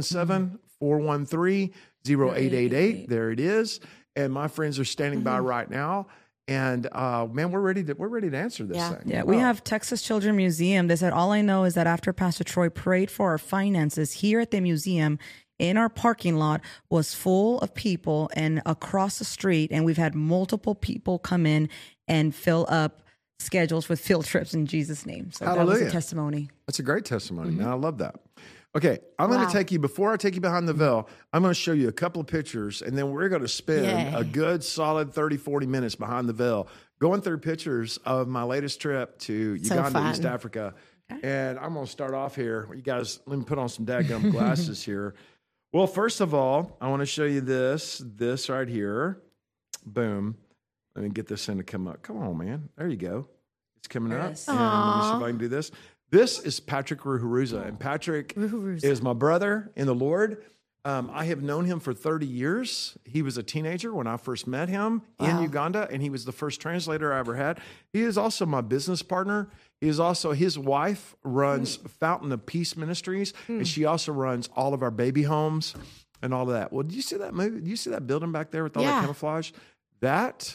877-413-0888. There it is. And my friends are standing by right now. And man, we're ready to answer this thing. Yeah, we have Texas Children Museum. They said, all I know is that after Pastor Troy prayed for our finances here at the museum, in our parking lot was full of people and across the street, and we've had multiple people come in and fill up schedules with field trips in Jesus' name. So Hallelujah. That was a testimony. That's a great testimony. Now I love that. Okay, I'm going to take you, before I take you behind the veil, I'm going to show you a couple of pictures, and then we're going to spend a good solid 30, 40 minutes behind the veil going through pictures of my latest trip to Uganda, East Africa. Okay. And I'm going to start off here. You guys, let me put on some dadgum glasses here. Well, first of all, I want to show you this right here. Boom. Let me get this thing to come up. Come on, man. There you go. It's coming up. And let me see if I can do this. This is Patrick Ruhuruza, and Patrick is my brother in the Lord. I have known him for 30 years. He was a teenager when I first met him in Uganda, and he was the first translator I ever had. He is also my business partner. He is also, his wife runs Fountain of Peace Ministries, and she also runs all of our baby homes and all of that. Well, did you see that movie? Did you see that building back there with all that camouflage? That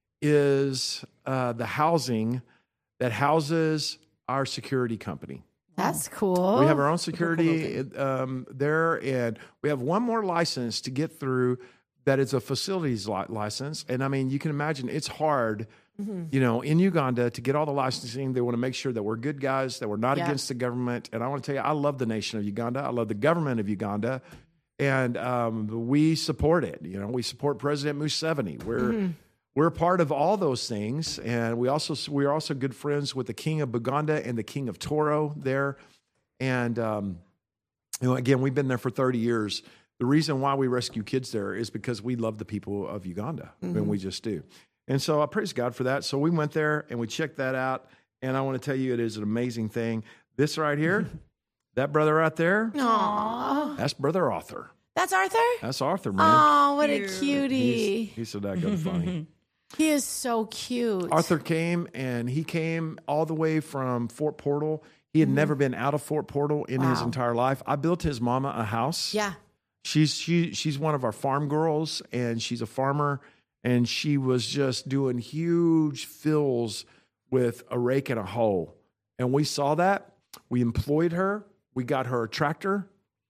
is the housing that houses our security company. That's cool. We have our own security there, and we have one more license to get through that is a facilities license. And I mean, you can imagine it's hard, in Uganda to get all the licensing. They want to make sure that we're good guys, that we're not against the government. And I want to tell you, I love the nation of Uganda. I love the government of Uganda. And we support it. We support President Museveni. We're part of all those things, and we are also good friends with the King of Buganda and the King of Toro there. And again, we've been there for 30 years. The reason why we rescue kids there is because we love the people of Uganda, and we just do. And so I praise God for that. So we went there and we checked that out, and I want to tell you, it is an amazing thing. This right here, that brother right there, that's Brother Arthur. That's Arthur? That's Arthur, man. Oh, what a cutie. He's so that good funny. He is so cute. Arthur came all the way from Fort Portal. He had never been out of Fort Portal in his entire life. I built his mama a house. Yeah. She's one of our farm girls, and she's a farmer, and she was just doing huge fills with a rake and a hoe. And we saw that. We employed her. We got her a tractor.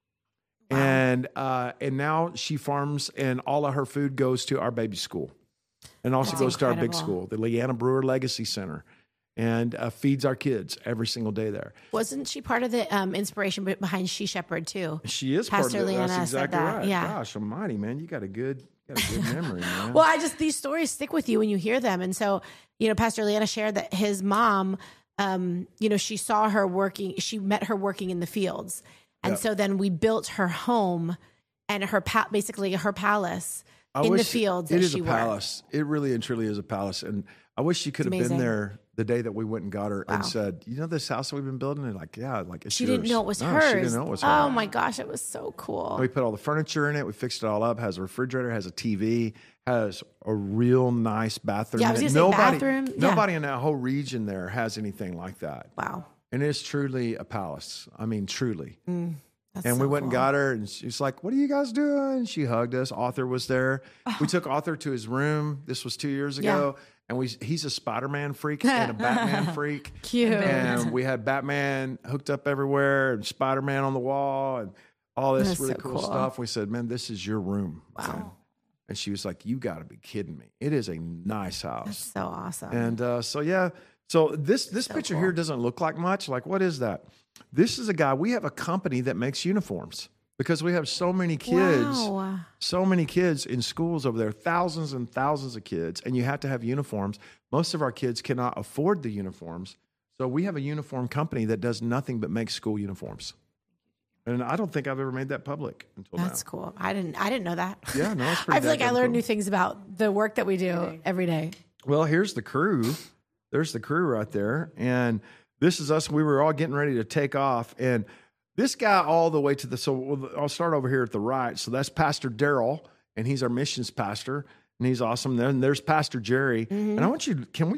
And now she farms, and all of her food goes to our baby school. And also goes to our big school, the Leanna Brewer Legacy Center, and feeds our kids every single day there. Wasn't she part of the inspiration behind She Shepherd too? She is Pastor part of it. Leanna That's exactly said that. right. Yeah. Gosh almighty, man, you got a good memory, man. Well, these stories stick with you when you hear them. And so, Pastor Leanna shared that his mom, she saw her working, she met her working in the fields. And so then we built her home and basically her palace in the fields. It is a palace. It really and truly is a palace. And I wish you could have been there the day that we went and got her and said, you know this house that we've been building? And like, yeah, like it's She yours. didn't know it was No, hers. She didn't know it was hers. Oh my gosh, it was so cool. We put all the furniture in it. We fixed it all up. Has a refrigerator, has a TV, has a real nice bathroom. Yeah, I was in going to it. say bathroom. Yeah. Nobody in that whole region there has anything like that. Wow. And it's truly a palace. I mean, truly. That's And so we went and cool. got her, and she's like, what are you guys doing? She hugged us. Arthur was there. We took Arthur to his room. This was 2 years ago. And he's a Spider-Man freak and a Batman freak. Cute. And we had Batman hooked up everywhere and Spider-Man on the wall and all this That's really so cool cool. stuff. We said, man, this is your room. Wow. And she was like, you got to be kidding me. It is a nice house. That's so awesome. And so this picture cool. here doesn't look like much. Like, what is that? This is a guy. We have a company that makes uniforms because we have so many kids, Wow. so many kids in schools over there, thousands and thousands of kids, and you have to have uniforms. Most of our kids cannot afford the uniforms. So we have a uniform company that does nothing but make school uniforms. And I don't think I've ever made that public until That's now. cool. I didn't know that. Yeah, no, it's pretty I feel like I daggone learn cool. new things about the work that we do every day. Well, here's the crew. There's the crew right there. And this is us. We were all getting ready to take off. And this guy all the way to I'll start over here at the right. So that's Pastor Daryl, and he's our missions pastor, and he's awesome. Then there's Pastor Jerry. And I want you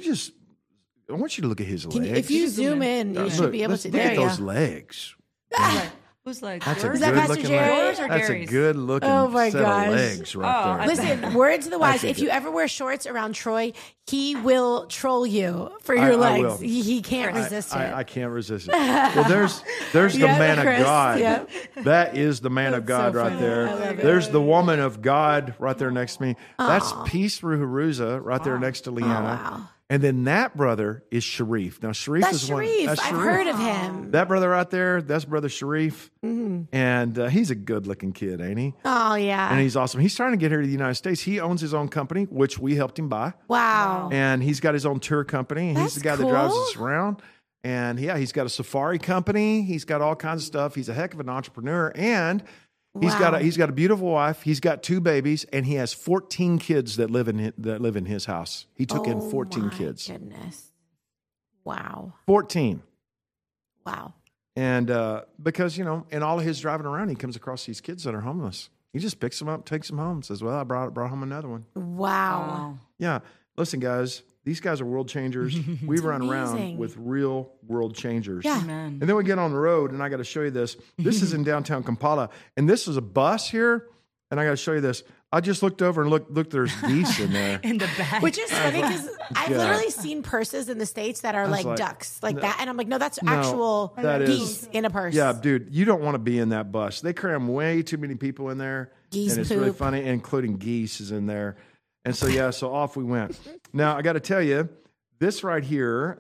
to look at his legs. If you zoom in, you should be able to. Look There at you those go. legs. Who's like, That's a yours? that good Pastor looking Jerry? leg. Yours or That's a Jerry's? good looking Oh my set gosh. of legs right there. Listen, words to the wise. That's a If you good- ever wear shorts around Troy, he will troll you for your I legs. will. He can't resist it. I can't resist it. Well, there's the Yeah, man Chris, of God. yeah. That is the man of That's God so right funny. there. I love it. There's the woman of God right there next to me. That's Peace Ruhuruza right there next to Leanna. wow. And then that brother is Sharif. Now Sharif That's is one. Sharif. That's I've Sharif. heard of him. That brother right there, that's brother Sharif. And he's a good looking kid, ain't he? Oh yeah. And he's awesome. He's trying to get here to the United States. He owns his own company, which we helped him buy. Wow. And he's got his own tour company. And he's That's the guy that drives cool. us around. And yeah, he's got a safari company. He's got all kinds of stuff. He's a heck of an entrepreneur. And he's Wow. got a beautiful wife. He's got 2 babies, and he has 14 kids that live in his house. He took in 14 my kids. Goodness. Wow. 14. Wow. And because, in all of his driving around, he comes across these kids that are homeless. He just picks them up, takes them home, says, well, I brought home another one. Wow. Yeah. Listen, guys, these guys are world changers. We run amazing. around with real world changers. Yeah. Amen. And then we get on the road, and I got to show you this. This is in downtown Kampala, and this is a bus here, and I got to show you this. I just looked over and look. There's geese in there. In the back. Which is funny because I've Yeah. literally seen purses in the States that are like like, ducks, like that. And I'm like, no, that's No, actual that is- geese in a purse. Yeah, dude, you don't want to be in that bus. They cram way too many people in there, Geese and it's really poop. funny, including geese is in there. And so so off we went. Now I got to tell you, this right here,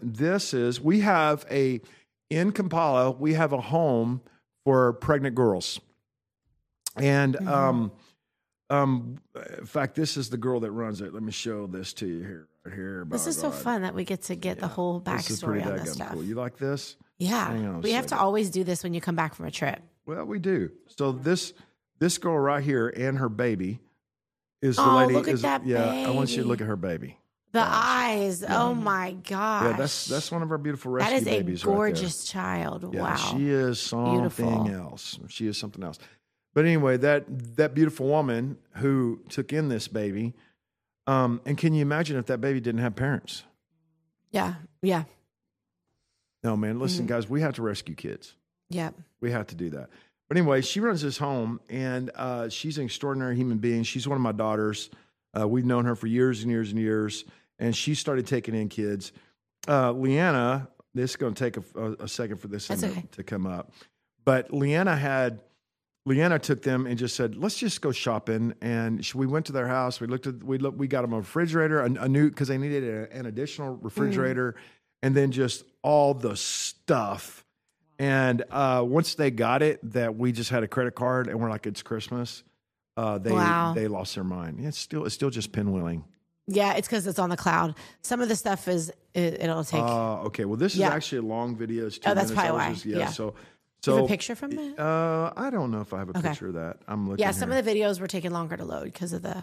in Kampala, we have a home for pregnant girls, and in fact, this is the girl that runs it. Let me show this to you here, right here. This is so fun that we get to get the whole This is backstory pretty on this daggum stuff. cool. You like this? Hang on Yeah. a We have to second. always do this when you come back from a trip. Well, we do. So this girl right here and her baby is the Oh, lady. look at that I want you to baby. look at her baby. The eyes. Oh my gosh. Yeah, that's one of our beautiful That rescue is a babies gorgeous child. right there. Yeah, Wow. she is something Beautiful. else. She is something else. But anyway, that beautiful woman who took in this baby, and can you imagine if that baby didn't have parents? Yeah. Yeah. No, man. Listen, Mm-hmm. guys, we have to rescue kids. Yeah. We have to do that. But anyway, she runs this home, and she's an extraordinary human being. She's one of my daughters. We've known her for years and years and years, and she started taking in kids. Leanna, this is going to take a second for this That's thing okay. to come up. But Leanna took them and just said, "Let's just go shopping." And we went to their house. We got them a refrigerator, a new, because they needed an additional refrigerator, and then just all the stuff. And once they got it, that we just had a credit card, and we're like, "It's Christmas." They lost their mind. It's still just pinwheeling. Yeah. It's because it's on the cloud. Some of the stuff it'll take. Okay. Well, this is Yeah. actually a long video. It's 2 Oh, that's minutes. probably I why. was Yeah. So Do you have a picture from that? I don't know if I have a Okay. picture of that. I'm looking. Yeah. Some here. of the videos were taking longer to load because of the.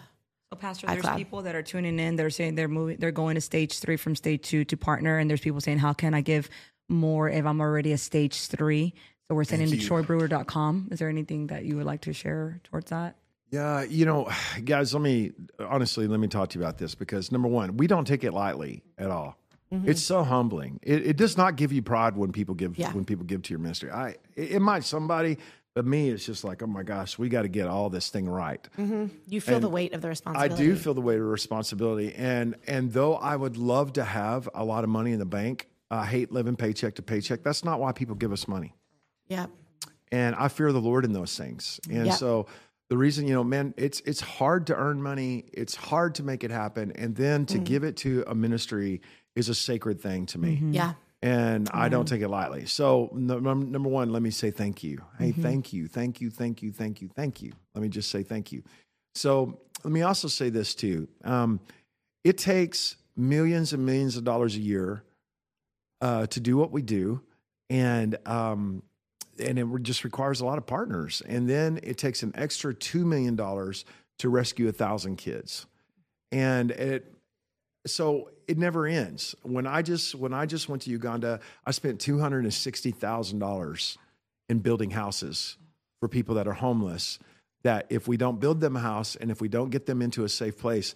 So, Pastor, there's people that are tuning in. They're saying they're going to stage 3 from stage 2 to partner. And there's people saying, how can I give more if I'm already a stage 3? So we're sending to TroyBrewer.com. Is there anything that you would like to share towards that? Yeah, guys, let me talk to you about this, because number one, we don't take it lightly at all. Mm-hmm. It's so humbling. It does not give you pride when people give to your ministry. It might somebody, but me, it's just like, oh my gosh, we got to get all this thing right. Mm-hmm. You feel the weight of the responsibility. I do feel the weight of the responsibility, and though I would love to have a lot of money in the bank, I hate living paycheck to paycheck. That's not why people give us money. Yeah. And I fear the Lord in those things. And so the reason, man, it's hard to earn money. It's hard to make it happen. And then to give it to a ministry is a sacred thing to me. Mm-hmm. Yeah. And I don't take it lightly. So number one, let me say thank you. Hey, thank you. Let me just say thank you. So let me also say this too. It takes millions and millions of dollars a year to do what we do. And it just requires a lot of partners. And then it takes an extra $2 million to rescue 1,000 kids. And so it never ends. When I just went to Uganda, I spent $260,000 in building houses for people that are homeless, that if we don't build them a house and if we don't get them into a safe place,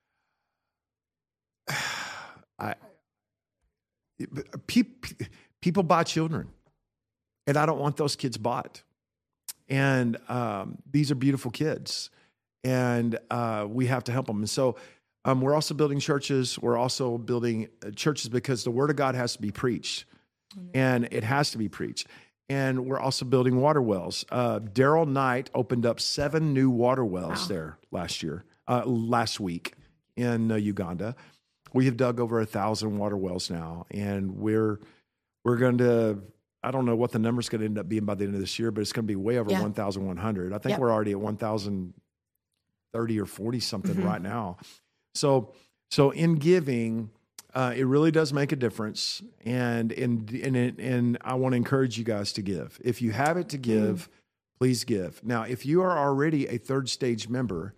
people buy children. And I don't want those kids bought. And these are beautiful kids. And we have to help them. And so we're also building churches. We're also building churches because the word of God has to be preached. And it has to be preached. And we're also building water wells. Daryl Knight opened up 7 new water wells there last week in Uganda. We have dug over 1,000 water wells now. And we're going to... I don't know what the number's going to end up being by the end of this year, but it's going to be way over 1,100. I think we're already at 1,030 or 40 something right now. So in giving, it really does make a difference. And I want to encourage you guys to give. If you have it to give, please give. Now, if you are already a third stage member,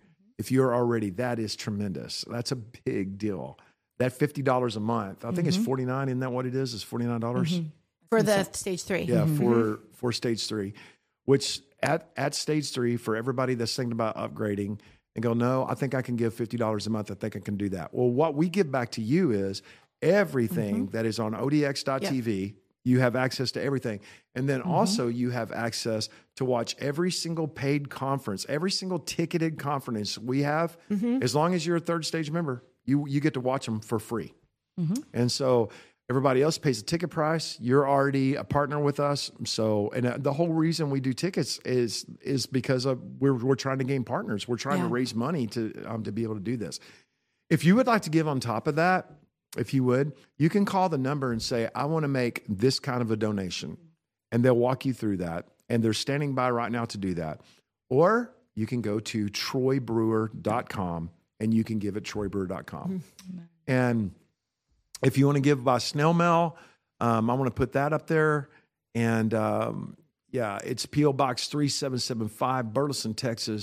that is tremendous. That's a big deal. That $50 a month, I think it's $49. Isn't that what it is? It's $49. Mm-hmm. For the stage 3. Yeah, for stage 3, which at stage 3, for everybody that's thinking about upgrading and go, no, I think I can give $50 a month. I think I can do that. Well, what we give back to you is everything that is on odx.tv. Yep. You have access to everything. And then also you have access to watch every single paid conference, every single ticketed conference we have. As long as you're a third stage member, you get to watch them for free. And so everybody else pays a ticket price. You're already a partner with us. So, and the whole reason we do tickets is because we're trying to gain partners. We're trying to raise money to be able to do this. If you would like to give on top of that, if you would, you can call the number and say, I want to make this kind of a donation. And they'll walk you through that. And they're standing by right now to do that. Or you can go to TroyBrewer.com and you can give at TroyBrewer.com. And if you want to give by snail mail, I want to put that up there. And it's P.O. Box 3775, Burleson, Texas,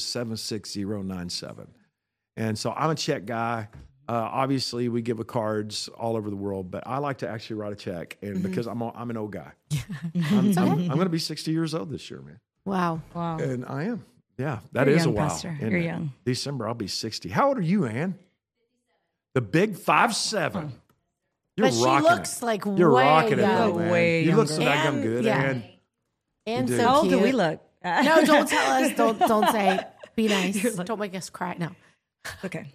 76097. And so I'm a check guy. Obviously, we give cards all over the world, but I like to actually write a check. And because I'm an old guy. I'm going to be 60 years old this year, man. Wow. And I am. Yeah, that is a while. Pastor. You're young. December, I'll be 60. How old are you, Ann? The big 5'7". But she looks like way rocking young. it, though, man. Way you look so younger. damn good, Ann. And so How old cute. do we look? No, don't tell us. Don't say. Be nice. Don't make us cry. No. Okay.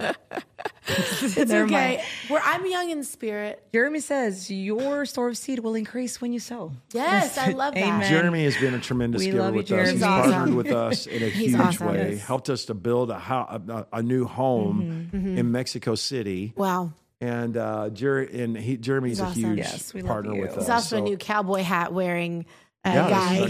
It's okay. I'm young in spirit. Jeremy says your store of seed will increase when you sow. Yes, I love that. Amen. Jeremy has been a tremendous giver with us. He's partnered with us in a huge way. Helped us to build a new home in Mexico City. Wow. And Jeremy's a huge partner with us. He's also a new cowboy hat wearing guy.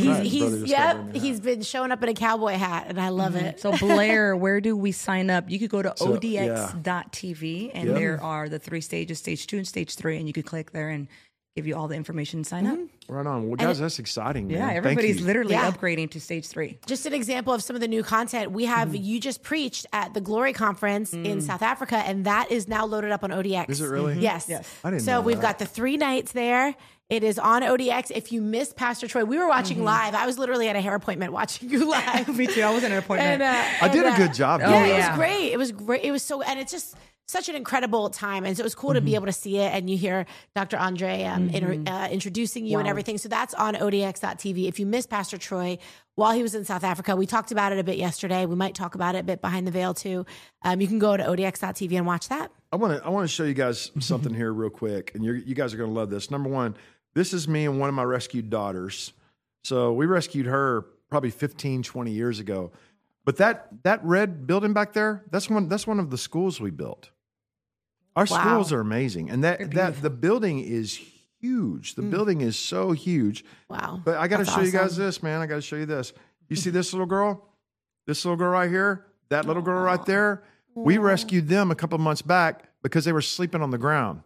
He's been showing up in a cowboy hat, and I love it. So Blair, where do we sign up? You could go to odx.tv, and there are the 3 stages, stage 2 and stage 3, and you could click there and give you all the information, sign up. Right on. Well, guys, that's exciting. Yeah, man. everybody's literally Yeah. upgrading to stage 3. Just an example of some of the new content we have. You just preached at the Glory Conference in South Africa, and that is now loaded up on ODX. Is it really? Yes. I didn't so know we've that. got the 3 nights there. It is on ODX. If you missed Pastor Troy, we were watching live. I was literally at a hair appointment watching you live. Me too. I was in an appointment. I did a good job. Yeah, doing it it. was great. It was great. It was so, and it's just such an incredible time. And so it was cool to be able to see it. And you hear Dr. Andre introducing you and everything. So that's on odx.tv. If you missed Pastor Troy while he was in South Africa, we talked about it a bit yesterday. We might talk about it a bit behind the veil too. You can go to odx.tv and watch that. I want to show you guys something here real quick, and you guys are going to love this. Number one, this is me and one of my rescued daughters. So we rescued her probably 15, 20 years ago. But that red building back there, that's one of the schools we built. Our schools are amazing, and that the building is huge. The building is so huge. Wow! But I got to That's show you guys awesome. this, man. I got to show you this. You see this little girl? This little girl right here? That little girl right there? We rescued them a couple of months back because they were sleeping on the ground.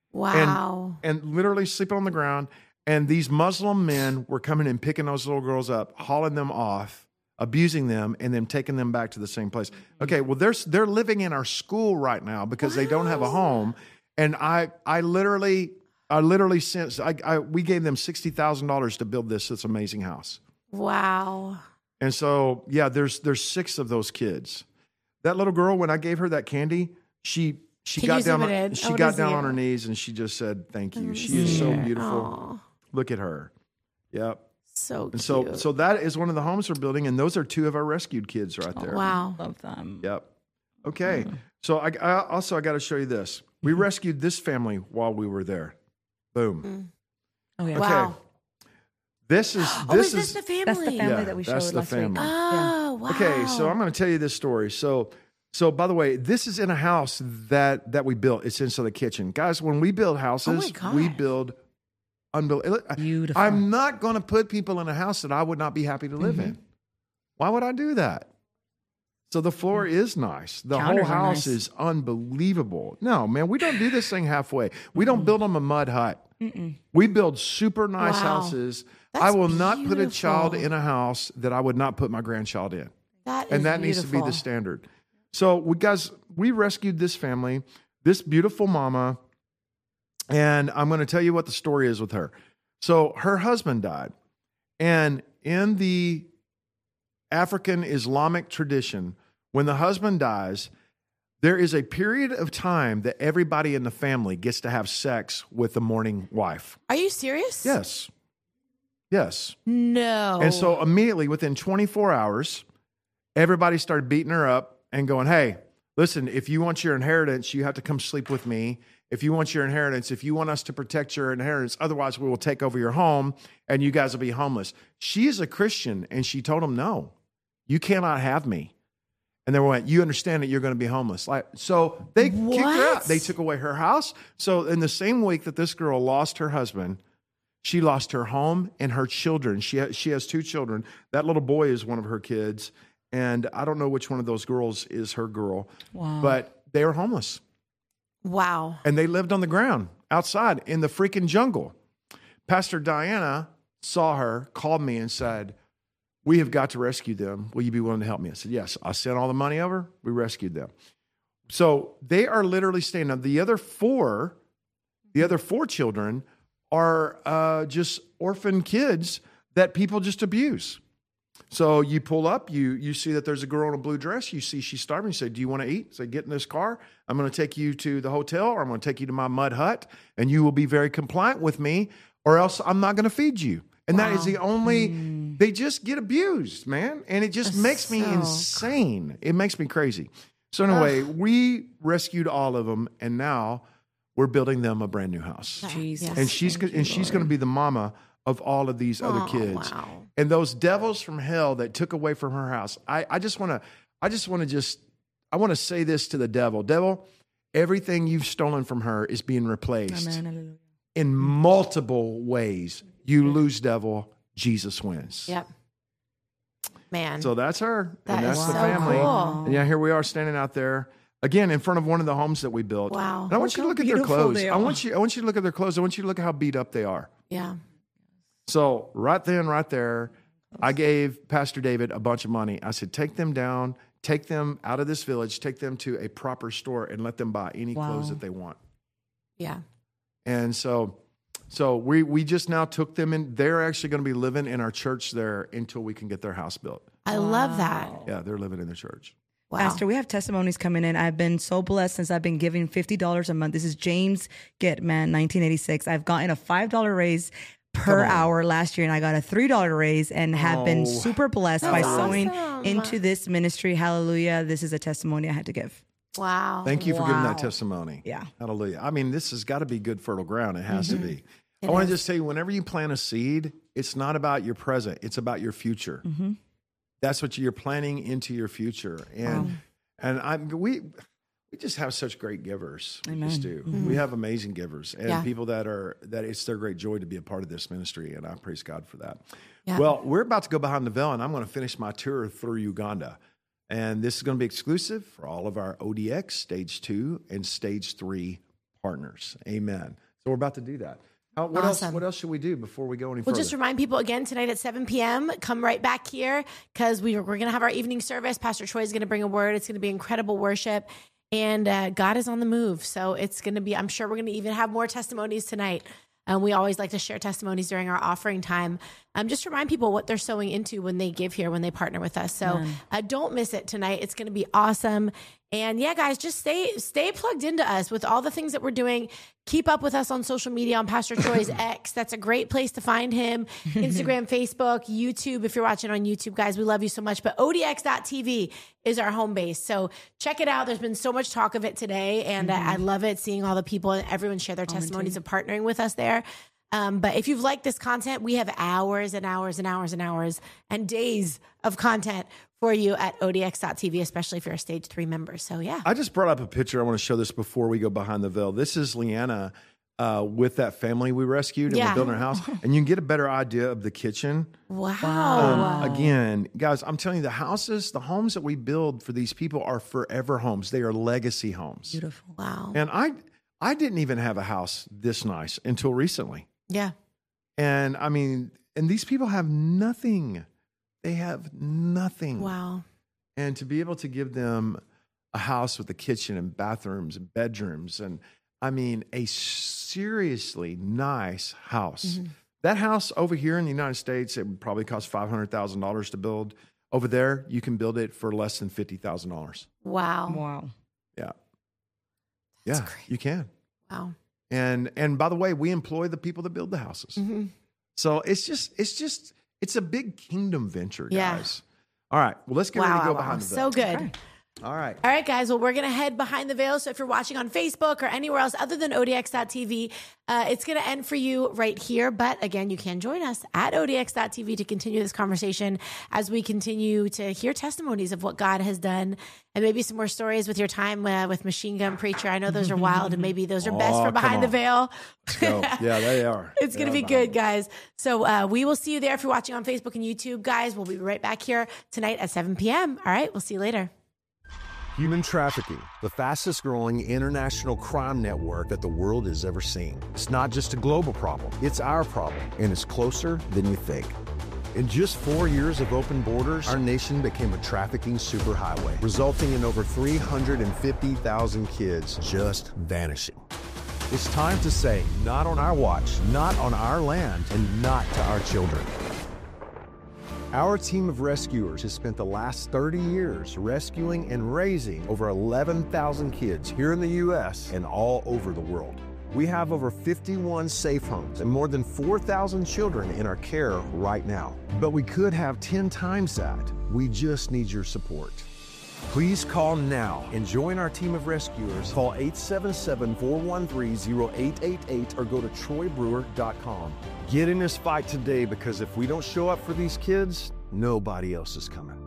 Wow! And literally sleeping on the ground. And these Muslim men were coming and picking those little girls up, hauling them off, abusing them, and then taking them back to the same place. Okay, well, they're living in our school right now because they don't have a home. And I literally sent, we gave them $60,000 to build this amazing house. Wow! And so, yeah, there's 6 of those kids. That little girl, when I gave her that candy, she got down on her knees and she just said, "Thank you." She is so beautiful. Aww. Look at her. Yep. So And cute. so that is one of the homes we're building, and those are 2 of our rescued kids right there. Wow! Love them. Yep. Okay. So I got to show you this. We rescued this family while we were there. Boom. Oh yeah. Okay. Wow! This is Is this the family? That's the family Yeah, that we that's showed the last family. week. Oh, wow! Okay, so I'm going to tell you this story. So by the way, this is in a house that we built. It's inside the kitchen. Guys, when we build houses, we build unbelievable. Beautiful. I'm not going to put people in a house that I would not be happy to live in. Why would I do that? So the floor is nice. The Counters whole are house nice. is unbelievable. No, man, we don't do this thing halfway. We don't build them a mud hut. We build super nice houses. That's I will not put a beautiful. child in a house that I would not put my grandchild in. That Needs to be the beautiful. standard. So we rescued this family, this beautiful mama, and I'm going to tell you what the story is with her. So her husband died, and in the African Islamic tradition, when the husband dies, there is a period of time that everybody in the family gets to have sex with the mourning wife. Are you serious? Yes. No. And so immediately within 24 hours, everybody started beating her up and going, "Hey, listen, if you want your inheritance, you have to come sleep with me. If you want your inheritance, if you want us to protect your inheritance, otherwise we will take over your home and you guys will be homeless." She is a Christian, and she told him, "No, you cannot have me." And they went, "You understand that you're going to be homeless." So they kicked her out. They took away her house. So in the same week that this girl lost her husband, she lost her home and her children. She has 2 children. That little boy is one of her kids. And I don't know which one of those girls is her girl. Wow. But they were homeless. Wow. And they lived on the ground outside in the freaking jungle. Pastor Diana saw her, called me and said, "We have got to rescue them. Will you be willing to help me?" I said, "Yes." I sent all the money over. We rescued them. So they are literally staying. Now, the other four children are just orphan kids that people just abuse. So you pull up, you see that there's a girl in a blue dress. You see she's starving. You say, "Do you want to eat?" Say, "Get in this car. I'm going to take you to the hotel, or I'm going to take you to my mud hut, and you will be very compliant with me, or else I'm not going to feed you." And that is the only, they just get abused, man. And it just makes me insane. It makes me crazy. So anyway, we rescued all of them, and now we're building them a brand new house. Jesus. And she's going to be the mama of all of these other kids. Wow. And those devils from hell that took away from her house. I want to say this to the devil. Devil, everything you've stolen from her is being replaced. Amen. Hallelujah. In multiple ways. You lose, devil. Jesus wins. Yep. Man. So that's her. That and that's is the so family. cool. And yeah, here we are standing out there. Again, in front of one of the homes that we built. Wow. And I want you to look at their clothes. I want you to look at their clothes. I want you to look at how beat up they are. Yeah. So right then, right there, I gave Pastor David a bunch of money. I said, take them down, take them out of this village, take them to a proper store and let them buy any clothes that they want. Yeah. And so we just now took them in. They're actually going to be living in our church there until we can get their house built. I love that. Yeah, they're living in the church. Wow. Pastor, we have testimonies coming in. I've been so blessed since I've been giving $50 a month. This is James Getman, 1986. I've gotten a $5 raise per hour last year, and I got a $3 raise and have been super blessed by sowing into this ministry. Hallelujah. This is a testimony I had to give. Wow. Thank you for giving that testimony. Yeah. Hallelujah. I mean, this has got to be good fertile ground. It has to be. I want to just say, whenever you plant a seed, it's not about your present. It's about your future. Mm-hmm. That's what you're planting into your future. And we just have such great givers. We just do. Mm-hmm. We have amazing givers and people that it's their great joy to be a part of this ministry. And I praise God for that. Yeah. Well, we're about to go behind the veil, and I'm going to finish my tour through Uganda. And this is going to be exclusive for all of our ODX Stage 2 and Stage 3 partners. Amen. So we're about to do that. What else should we do before we go any further? We'll just remind people again tonight at 7 p.m. Come right back here because we're going to have our evening service. Pastor Troy is going to bring a word. It's going to be incredible worship. And God is on the move. So it's going to be, I'm sure we're going to even have more testimonies tonight. We always like to share testimonies during our offering time. Just to remind people what they're sowing into when they give here, when they partner with us. So don't miss it tonight. It's going to be awesome. And yeah, guys, just stay plugged into us with all the things that we're doing. Keep up with us on social media on Pastor Troy's X. That's a great place to find him. Instagram, Facebook, YouTube. If you're watching on YouTube, guys, we love you so much. But ODX.TV is our home base. So check it out. There's been so much talk of it today. And I love it, seeing all the people and everyone share their testimonies of partnering with us there. But if you've liked this content, we have hours and hours and hours and hours and days of content for you at ODX.TV, especially if you're a Stage 3 member. So, yeah. I just brought up a picture. I want to show this before we go behind the veil. This is Leanna with that family we rescued and we're building her house. And you can get a better idea of the kitchen. Wow. Again, guys, I'm telling you, the homes that we build for these people are forever homes. They are legacy homes. Beautiful. Wow. And I didn't even have a house this nice until recently. Yeah. And I mean, and these people have nothing. They have nothing. Wow. And to be able to give them a house with a kitchen and bathrooms and bedrooms, and I mean, a seriously nice house. Mm-hmm. That house over here in the United States, it would probably cost $500,000 to build. Over there, you can build it for less than $50,000. Wow. Yeah. That's yeah, great. You can. Wow. And by the way, we employ the people that build the houses. Mm-hmm. So it's a big kingdom venture, guys. All right. Well, let's get ready to go behind the veil. So good. Okay. All right, guys. Well, we're going to head behind the veil. So if you're watching on Facebook or anywhere else other than ODX.TV, it's going to end for you right here. But again, you can join us at ODX.TV to continue this conversation as we continue to hear testimonies of what God has done and maybe some more stories with your time with Machine Gun Preacher. I know those are wild and maybe those are best for Behind the Veil. Yeah, they are. It's going to be good, guys. So we will see you there if you're watching on Facebook and YouTube, guys. We'll be right back here tonight at 7 p.m. All right. We'll see you later. Human trafficking, the fastest growing international crime network that the world has ever seen. It's not just a global problem, it's our problem, and it's closer than you think. In just 4 years of open borders, our nation became a trafficking superhighway, resulting in over 350,000 kids just vanishing. It's time to say, not on our watch, not on our land, and not to our children. Our team of rescuers has spent the last 30 years rescuing and raising over 11,000 kids here in the U.S. and all over the world. We have over 51 safe homes and more than 4,000 children in our care right now. But we could have 10 times that. We just need your support. Please call now and join our team of rescuers. Call 877-413-0888 or go to troybrewer.com. Get in this fight today, because if we don't show up for these kids, nobody else is coming.